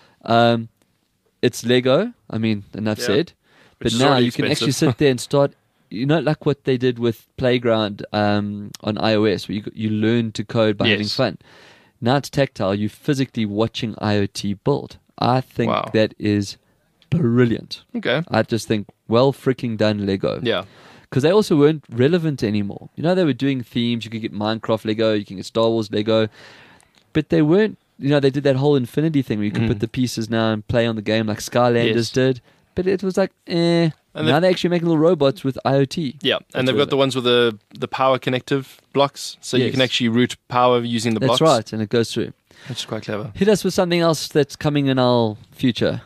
Um, it's Lego. I mean, enough Yeah. said. Which But is now already you can expensive. actually sit there and start. You know, like what they did with Playground um, on iOS, where you you learn to code by having Yes. fun. Now it's tactile. You're physically watching IoT build. I think Wow. that is brilliant. Okay. I just think well freaking done, Lego. Yeah. Because they also weren't relevant anymore. You know, they were doing themes. You could get Minecraft Lego, you can get Star Wars Lego, but they weren't. You know, they did that whole Infinity thing where you can Mm. put the pieces now and play on the game like Skylanders Yes. did. But it was like, eh. And now they- they're actually making little robots with IoT. Yeah, That's and they've got relevant. the ones with the the power connective blocks, so you Yes. can actually route power using the That's blocks. right, and it goes through. Which is quite clever. Hit us with something else that's coming in our future.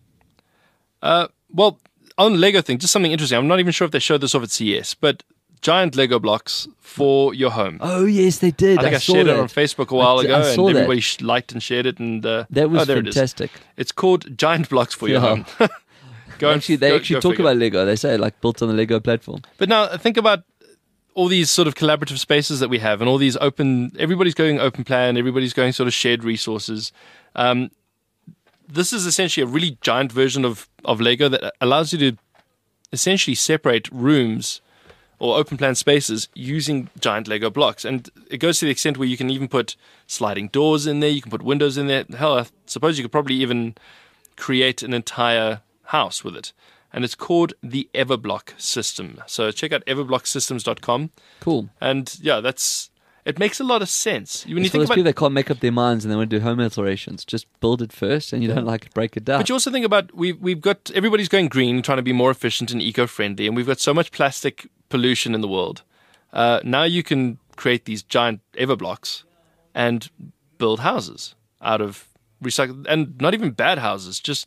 Uh, well, on the Lego thing, just something interesting. I'm not even sure if they showed this off at C E S, but giant Lego blocks for your home. Oh yes, they did. I think I, saw shared that. it on Facebook a while I d- ago, I saw and that. everybody sh- liked and shared it. And uh, That was oh, there it is. fantastic. It's called Giant Blocks for your Yeah. home. go and- Actually, they go- actually go talk figure. about Lego. They say like built on the Lego platform. But now think about all these sort of collaborative spaces that we have, and all these open. Everybody's going open plan. Everybody's going sort of shared resources. Um, this is essentially a really giant version of of Lego that allows you to essentially separate rooms or open plan spaces using giant Lego blocks. And it goes to the extent where you can even put sliding doors in there, you can put windows in there. Hell, I suppose you could probably even create an entire house with it. And it's called the Everblock system. So check out everblock systems dot com. Cool. And yeah, that's it makes a lot of sense. When you It's for think those about people that can't make up their minds and they want to do home alterations, just build it first, and you don't like it, break it down. But you also think about we've we've got everybody's going green, trying to be more efficient and eco-friendly, and we've got so much plastic pollution in the world. Uh, now you can create these giant Everblocks and build houses out of recycled, and not even bad houses, just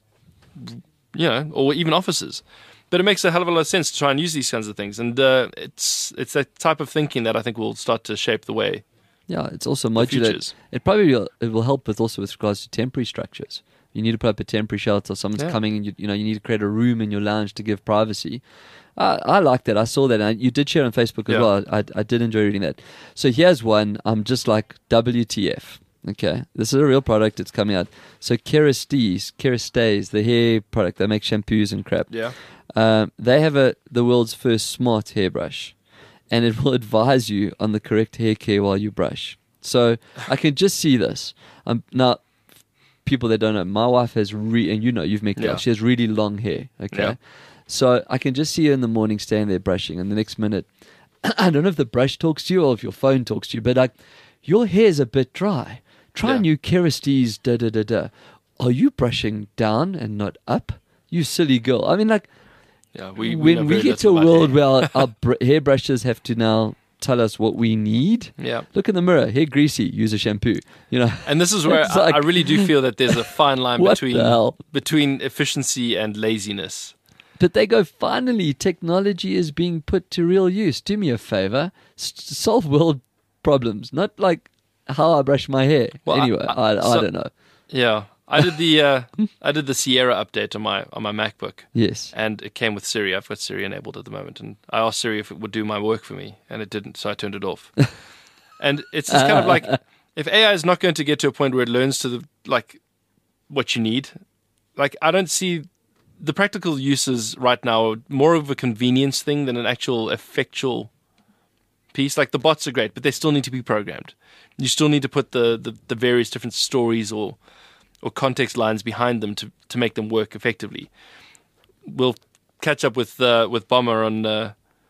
you know, or even offices. But it makes a hell of a lot of sense to try and use these kinds of things, and uh, it's it's that type of thinking that I think will start to shape the way. Yeah, it's also modular. futures. It probably will, it will help with also with regards to temporary structures. You need to put up a temporary shelter. Someone's Yeah. coming, and you, you know you need to create a room in your lounge to give privacy. I, I like that. I saw that. And you did share on Facebook as Yeah. well. I, I did enjoy reading that. So here's one. I'm just like W T F. Okay, this is a real product. It's coming out. So Kerastase, Kerastase, the hair product. They make shampoos and crap. Yeah. Um, they have a the world's first smart hairbrush, and it will advise you on the correct hair care while you brush. So I can just see this. Um, now, people that don't know, my wife has re and you know you've met her. Yeah. She has really long hair. Okay, Yeah. so I can just see her in the morning standing there brushing, and the next minute, I don't know if the brush talks to you or if your phone talks to you, but like your hair's a bit dry. Try Yeah. new Kerastase. Da da da da. Are you brushing down and not up? You silly girl. I mean, like. Yeah, we, we know when we very get to little a about world hair. where our, our br- hairbrushes have to now tell us what we need, Yeah. look in the mirror, hair greasy, use a shampoo. You know, And this is where It's I, like- I really do feel that there's a fine line What between the hell? between efficiency and laziness. but they go, finally, technology is being put to real use. Do me a favor, s- solve world problems, not like how I brush my hair. Well, I- anyway, I, I- I, so- don't know. Yeah, I did the uh, I did the Sierra update on my on my MacBook, Yes. and it came with Siri. I've got Siri enabled at the moment, and I asked Siri if it would do my work for me, and it didn't, so I turned it off. And it's just kind of like if A I is not going to get to a point where it learns to the, like what you need. Like, I don't see the practical uses right now are more of a convenience thing than an actual effectual piece. Like, the bots are great, but they still need to be programmed. You still need to put the, the, the various different stories or or context lines behind them to, to make them work effectively. We'll catch up with uh, with Bomber on uh,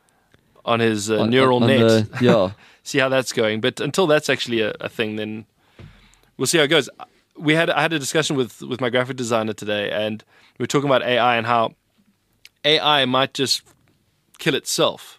on his uh, On- neural on- on net. the- yeah. See how that's going. But until that's actually a, a thing, then we'll see how it goes. We had I had a discussion with, with my graphic designer today, and we were talking about A I and how A I might just kill itself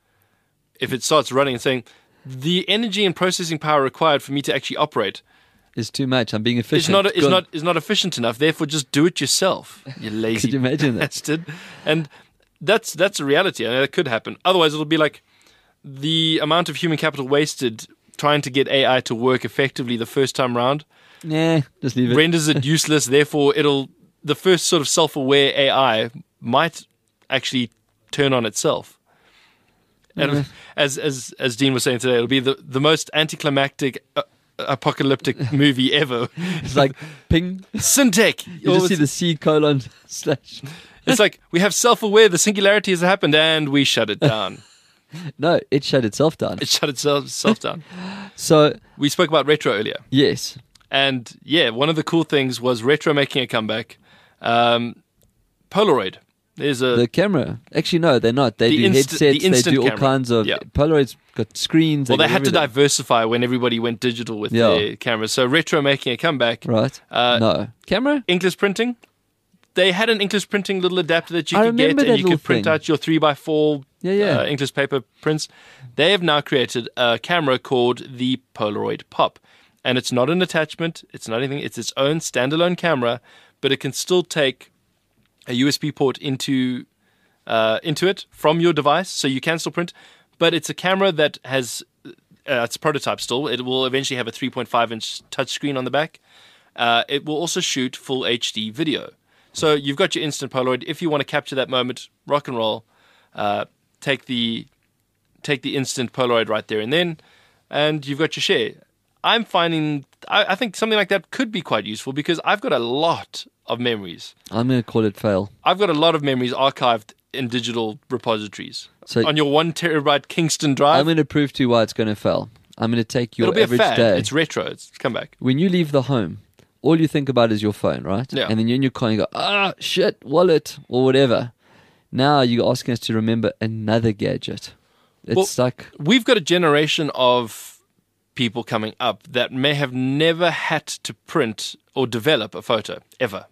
if it starts running and saying the energy and processing power required for me to actually operate It's too much. I'm being efficient. is not is Go on. not is not efficient enough. Therefore, just do it yourself. You lazy Could you imagine that? bastard. And that's that's a reality. I mean, that could happen. Otherwise, it'll be like the amount of human capital wasted trying to get A I to work effectively the first time round Nah, just leave it. renders it useless. Therefore, it'll the first sort of self-aware A I might actually turn on itself. And Yeah. as as as Dean was saying today, it'll be the, the most anticlimactic uh, apocalyptic movie ever. It's like ping. Syntech. You just see the C colon slash. It's like we have self-aware. The singularity has happened, and we shut it down. No, it shut itself down. It shut itself, itself down. So We spoke about retro earlier, yes, and yeah, one of the cool things was retro making a comeback. Um, Polaroid. There's a the camera. Actually, no, they're not. They The do inst- headsets. the They instant do all camera. kinds of. Yeah. Polaroid's got screens. well, they got had to everything. diversify when everybody went digital with Yeah. their cameras. So retro making a comeback. Right. Uh, no camera. Inkless printing. They had an Inkless printing little adapter that you I could get, remember and that you little could print thing. out your three by four Yeah, yeah. uh, Inkless paper prints. They have now created a camera called the Polaroid Pop, and it's not an attachment. It's not anything. It's its own standalone camera, but it can still take a U S B port into uh, into it from your device, so you can still print. But it's a camera that has uh, it's a prototype still. It will eventually have a three point five inch touchscreen on the back. Uh, it will also shoot full H D video. So you've got your instant Polaroid. If you want to capture that moment, rock and roll, uh, take the take the instant Polaroid right there and then, and you've got your share. I'm finding I, I think something like that could be quite useful because I've got a lot of memories. I'm going to call it fail. I've got a lot of memories archived in digital repositories So- on your one terabyte Kingston drive. I'm going to prove to you why it's going to fail. I'm going to take your it'll be a average fad. day. It's retro. It's come back. When you leave the home, all you think about is your phone, right? Yeah. And then you're in your car and you go, ah, shit, wallet, or whatever. Now you're asking us to remember another gadget. It's Well, like, We've got a generation of people coming up that may have never had to print or develop a photo ever.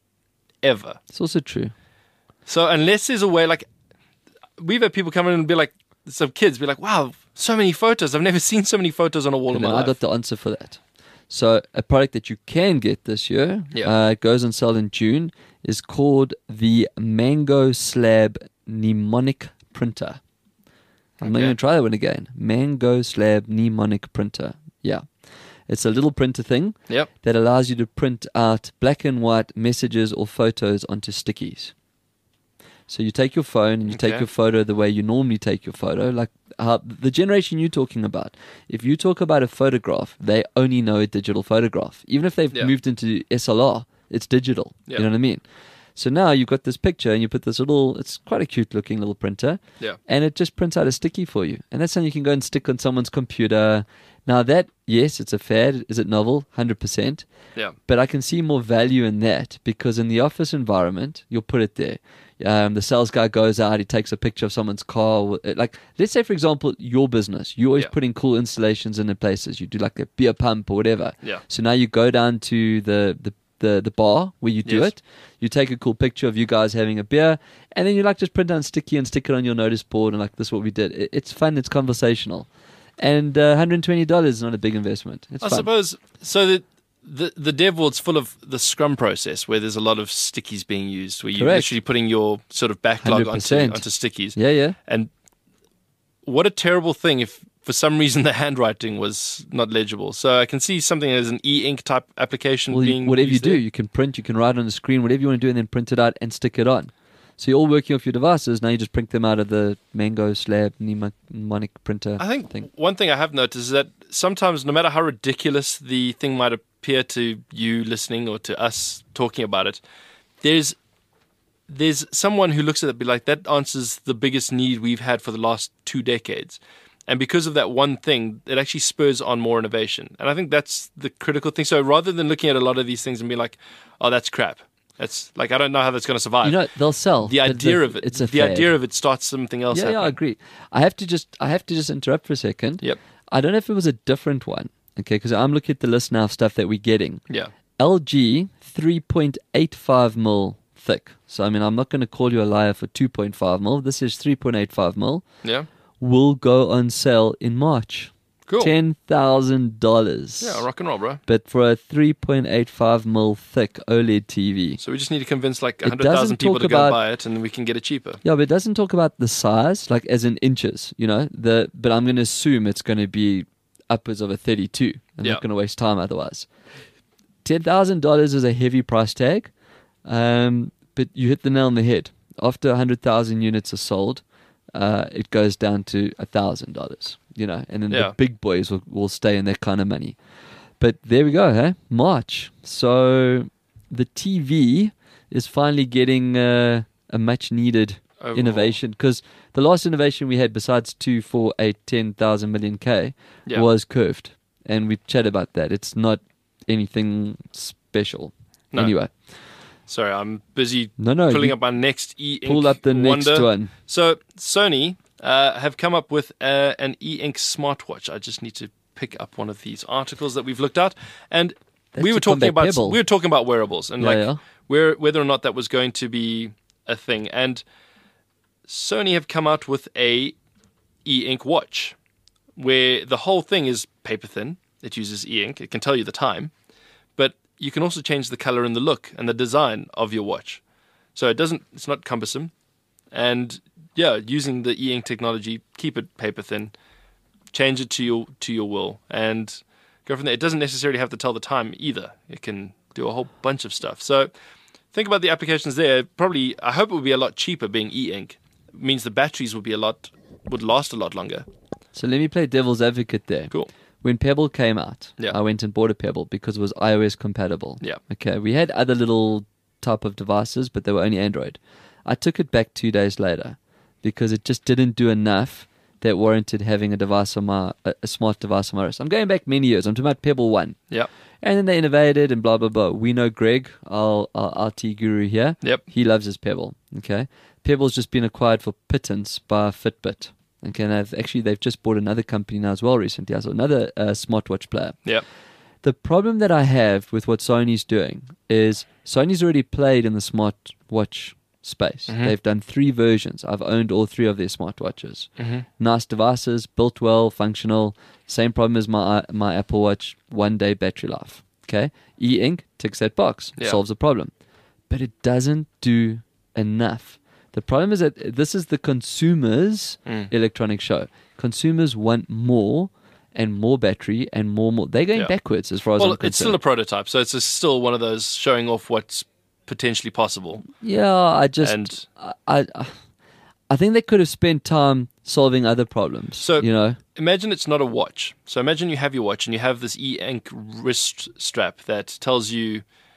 Ever. it's also true. So unless there's a way, like, we've had people come in and be like, some kids be like, wow, so many photos. I've never seen so many photos on a wall in And my I life. got the answer for that. So a product that you can get this year, Yeah. uh, it goes on sale in June, is called the Mango Slab Mnemonic Printer. I'm not Okay. going to try that one again. Mango Slab Mnemonic Printer. Yeah. It's a little printer thing Yep. that allows you to print out black and white messages or photos onto stickies. So you take your phone and you take Okay. your photo the way you normally take your photo, like how, the generation you're talking about. If you talk about a photograph, they only know a digital photograph. Even if they've Yeah. moved into S L R, it's digital. Yeah. You know what I mean? So now you've got this picture and you put this little, it's quite a cute looking little printer. Yeah. And it just prints out a sticky for you. And that's something you can go and stick on someone's computer. Now that, yes, it's a fad. Is it novel? one hundred percent. Yeah. But I can see more value in that because in the office environment, you'll put it there. Um, the sales guy goes out, he takes a picture of someone's car. Like, let's say, for example, your business. You're always Yeah. putting cool installations in the places. You do like a beer pump or whatever. Yeah. So now you go down to the, the, the, the bar where you do Yes. it. You take a cool picture of you guys having a beer. And then you like just print out sticky and stick it on your notice board. And like, this is what we did. It, it's fun. It's conversational. And uh, one hundred twenty dollars is not a big investment. It's I fun. suppose so. That the the dev world's full of the Scrum process, where there's a lot of stickies being used, where you're Correct. literally putting your sort of backlog onto one hundred percent. onto stickies. Yeah, yeah. And what a terrible thing if for some reason the handwriting was not legible. So I can see something as an e-ink type application Well, you- being whatever you used do, there. you can print, you can write on the screen, whatever you want to do, and then print it out and stick it on. So you're all working off your devices. Now you just print them out of the Mango Slab Mnemonic Printer I think thing. one thing I have noticed is that sometimes, no matter how ridiculous the thing might appear to you listening or to us talking about it, there's there's someone who looks at it and be like, that answers the biggest need we've had for the last two decades. And because of that one thing, it actually spurs on more innovation. And I think that's the critical thing. So rather than looking at a lot of these things and be like, oh, that's crap. That's like, I don't know how that's going to survive. You know, they'll sell. The idea the, of it, it's a the fad. idea of it starts something else Yeah, happening. yeah, I agree. I have to just, I have to just interrupt for a second. Yep. I don't know if it was a different one. Okay, because I'm looking at the list now of stuff that we're getting. Yeah. L G three point eight five mil thick. So I mean, I'm not going to call you a liar for two point five mil. This is three point eight five mil. Yeah. Will go on sale in March. Cool. ten thousand dollars. Yeah, rock and roll, bro. But for a three point eight five mil thick OLED T V. So we just need to convince like It one hundred thousand doesn't people talk to go about- buy it, and we can get it cheaper. Yeah, but it doesn't talk about the size, like as in inches, you know. The But I'm going to assume it's going to be upwards of a thirty-two. I'm Yeah. not going to waste time otherwise. ten thousand dollars is a heavy price tag, um, but you hit the nail on the head. After one hundred thousand units are sold, uh, it goes down to one thousand dollars, you know, and then Yeah. the big boys will, will stay in that kind of money. But there we go, huh? March. So the T V is finally getting uh, a much needed Overall. innovation, because the last innovation we had besides two, four, eight, ten thousand million K Yeah. was curved, and we chat about that. It's not anything special. No. Anyway, Sorry, I'm busy no, no, pulling you up my next e-ink pull up the next wonder. one. So Sony uh, have come up with uh, an e-ink smartwatch. I just need to pick up one of these articles that we've looked at, and That's we were to talking combat about Pebble. we were talking about wearables and Yeah, like yeah. where whether or not that was going to be a thing. And Sony have come out with a e-ink watch where the whole thing is paper thin. It uses e-ink. It can tell you the time, but you can also change the color and the look and the design of your watch. So it doesn't. It's not cumbersome, and yeah, using the e-ink technology, keep it paper thin, change it to your to your will, and go from there. It doesn't necessarily have to tell the time either. It can do a whole bunch of stuff. So think about the applications there. Probably, I hope it would be a lot cheaper. Being e-ink it means the batteries would be a lot would last a lot longer. So let me play devil's advocate there. Cool. When Pebble came out, Yeah. I went and bought a Pebble because it was iOS compatible. Yeah. Okay. We had other little type of devices, but they were only Android. I took it back two days later because it just didn't do enough that warranted having a device on my a, a smart device on my wrist. I'm going back many years. I'm talking about Pebble One, Yeah. and then they innovated and blah blah blah. We know Greg, our, our R T guru here. Yep. He loves his Pebble. Okay. Pebble's just been acquired for pittance by Fitbit. Okay, and they've actually they've just bought another company now as well recently. So another uh, smartwatch player. Yeah. The problem that I have with what Sony's doing is Sony's already played in the smartwatch space. Mhm. They've done three versions. I've owned all three of their smartwatches. Mm-hmm. Nice devices, built well, functional. Same problem as my my Apple Watch, one day battery life. Okay, e-ink ticks that box, Yeah. solves the problem, but it doesn't do enough. The problem is that this is the consumer's Mm. electronic show. Consumers want more and more battery and more more. They're going Yeah. backwards as far as Well, I'm it's still a concerned. prototype, so it's a, still one of those showing off what's potentially possible. Yeah, I just And- I, I I think they could have spent time solving other problems. So- you know, Imagine it's not a watch. So imagine you have your watch and you have this e-ink wrist strap that tells you,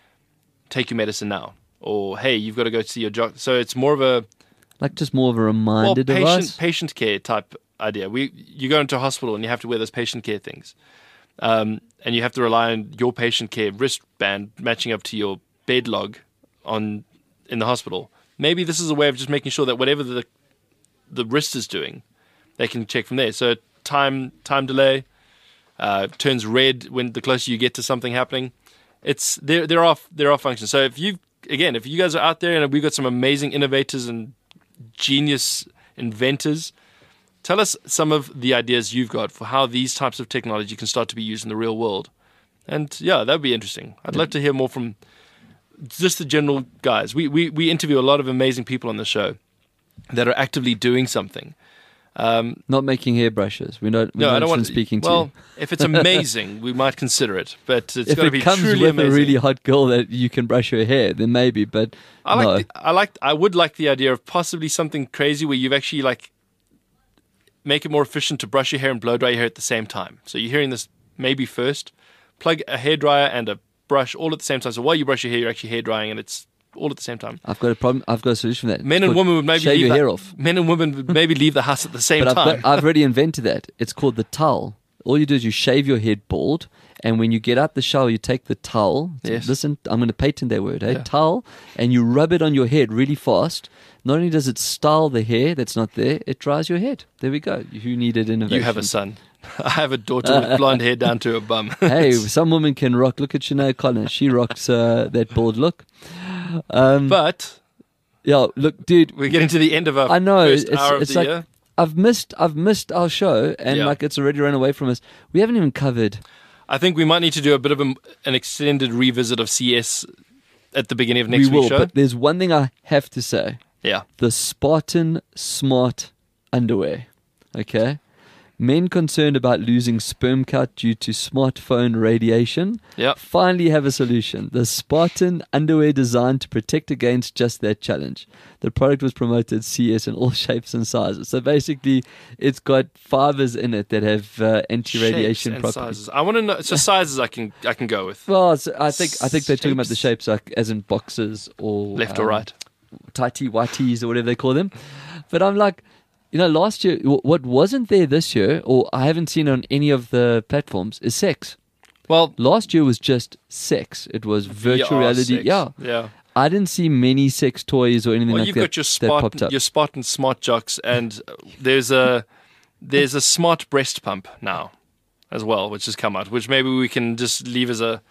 take your medicine now. Or, hey, you've got to go see your doctor. So it's more of a like just more of a well, reminder patient, device. patient care type idea. We You go into a hospital and you have to wear those patient care things. Um, and you have to rely on your patient care wristband matching up to your bed log on in the hospital. Maybe this is a way of just making sure that whatever the the wrist is doing, they can check from there. So time time delay uh, turns red when the closer you get to something happening. It's there. There are there are functions. So if you again, if you guys are out there and we've got some amazing innovators and genius inventors, tell us some of the ideas you've got for how these types of technology can start to be used in the real world. And yeah, that'd be interesting. I'd love to hear more from just the general guys. We, we we interview a lot of amazing people on the show that are actively doing something. Um, Not making hairbrushes. We're not. We're no, not I don't want speaking to. Well, you. if it's amazing, we might consider it. But it's If got to it be comes truly with amazing. a really hot girl that you can brush her hair, then maybe. But I like. no. The, I like. I would like the idea of possibly something crazy where you've actually like make it more efficient to brush your hair and blow dry your hair at the same time. So you're hearing this maybe first, plug a hairdryer and a brush all at the same time. So while you brush your hair, you're actually hair drying, and it's all at the same time. I've got a problem. I've got a solution for that. Men It's and called women would maybe shave leave your the, hair off. Men and women would maybe leave the house at the same But I've, time. got, I've already invented that. It's called the towel. All you do is you shave your head bald, and when you get out the shower, you take the towel. Yes. Listen, I'm going to patent that word, eh? Yeah. Towel, and you rub it on your head really fast. Not only does it style the hair that's not there, it dries your head. There we go. Who needed innovation? You have a son. I have a daughter with blonde hair down to her bum. Hey, some women can rock. Look at Sinead Collins. She rocks uh, that bald look. Um, But yeah, look, dude. we're getting to the end of our I know first it's, hour of it's the like year. I've missed I've missed our show, and Yeah. like it's already run away from us. We haven't even covered. I think we might need to do a bit of a, an extended revisit of C S at the beginning of next we will, week's show. but there's one thing I have to say: Yeah. the Spartan Smart underwear. Okay, men concerned about losing sperm count due to smartphone radiation Yep. finally have a solution. The Spartan underwear designed to protect against just that challenge. The product was promoted C S in all shapes and sizes. So basically, it's got fibers in it that have uh, anti-radiation Shapes and properties. sizes. I want to know. So sizes I can I can go with. Well, so I think I think they're talking about the Shapes. shapes, like as in boxes or Left or um, right. tighty whities or whatever they call them. But I'm like, you know, last year, w- what wasn't there this year, or I haven't seen on any of the platforms, is sex. Well, Last year was just sex. It was virtual V R reality. sex. Yeah. Yeah. I didn't see many sex toys or anything Well, like you've that got your that popped Spartan, up. your Spartan Smart Jocks, and uh, there's a there's a smart breast pump now, as well, which has come out. Which maybe we can just leave as a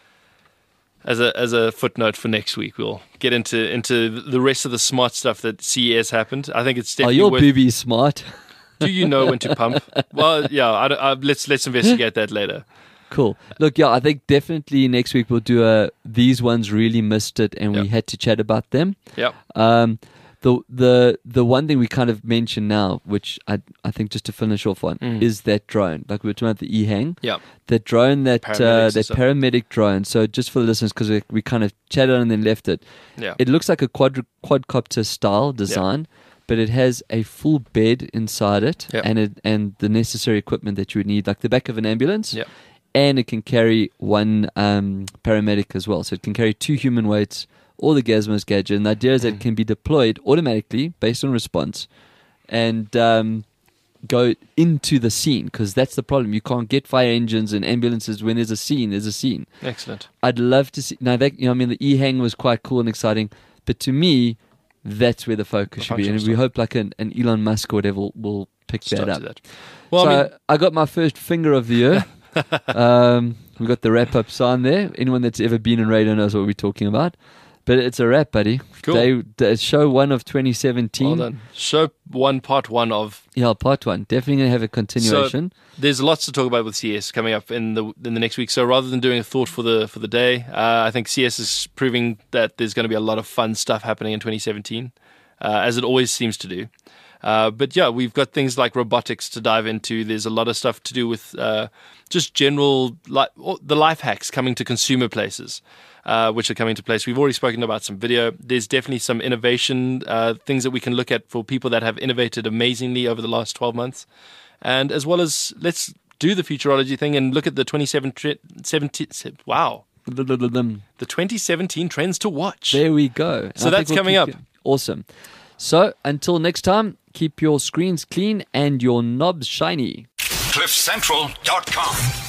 as a as a footnote for next week. We'll get into into the rest of the smart stuff that C E S happened. I think it's Are definitely your worth. boobies smart? Do you know when to pump? Well, yeah. I, don't- I, let's let's investigate that later. Cool. Look, yeah, I think definitely next week we'll do a these ones really missed it, and we Yep. had to chat about them. Yep. Um, the the the one thing we kind of mentioned now, which I I think just to finish off on, Mm. is that drone. Like we were talking about the eHang, Yep. that drone, that Paramedics uh, and that stuff. paramedic drone. So just for the listeners, because we, we kind of chatted and then left it. Yeah. It looks like a quad quadcopter style design, but it has a full bed inside it, Yep. and it and the necessary equipment that you would need, like the back of an ambulance. Yep. And it can carry one um, paramedic as well. So it can carry two human weights, all the Gazmos gadget. And the idea is that it can be deployed automatically based on response and um, go into the scene, because that's the problem. You can't get fire engines and ambulances when there's a scene. There's a scene. Excellent. I'd love to see. Now, that, you know, I mean, the eHang was quite cool and exciting, but to me, that's where the focus The should be. And functional we stuff. hope like an, an Elon Musk or whatever will, will pick Start that up. to that. Well, so I mean, I got my first finger of the year. um, we got the wrap up sign there. Anyone that's ever been in radio knows what we're talking about. But it's a wrap, buddy. Cool. Day, day, show one of twenty seventeen. well done. Show one, part one of. Yeah, part one. Definitely going to have a continuation. There's lots to talk about with C S coming up in the in the next week. So rather than doing a thought for the for the day, uh, I think C S is proving that there's going to be a lot of fun stuff happening in twenty seventeen, uh, as it always seems to do. Uh, but yeah, we've got things like robotics to dive into. There's a lot of stuff to do with uh, just general li- the life hacks coming to consumer places, uh, which are coming to place. We've already spoken about some video. There's definitely some innovation uh, things that we can look at for people that have innovated amazingly over the last twelve months. And as well as, let's do the futurology thing and look at the twenty seventeen, wow, There the twenty seventeen trends to watch. we go. And So I think that's we'll coming keep up. it- Awesome. So until next time, keep your screens clean and your knobs shiny. cliff central dot com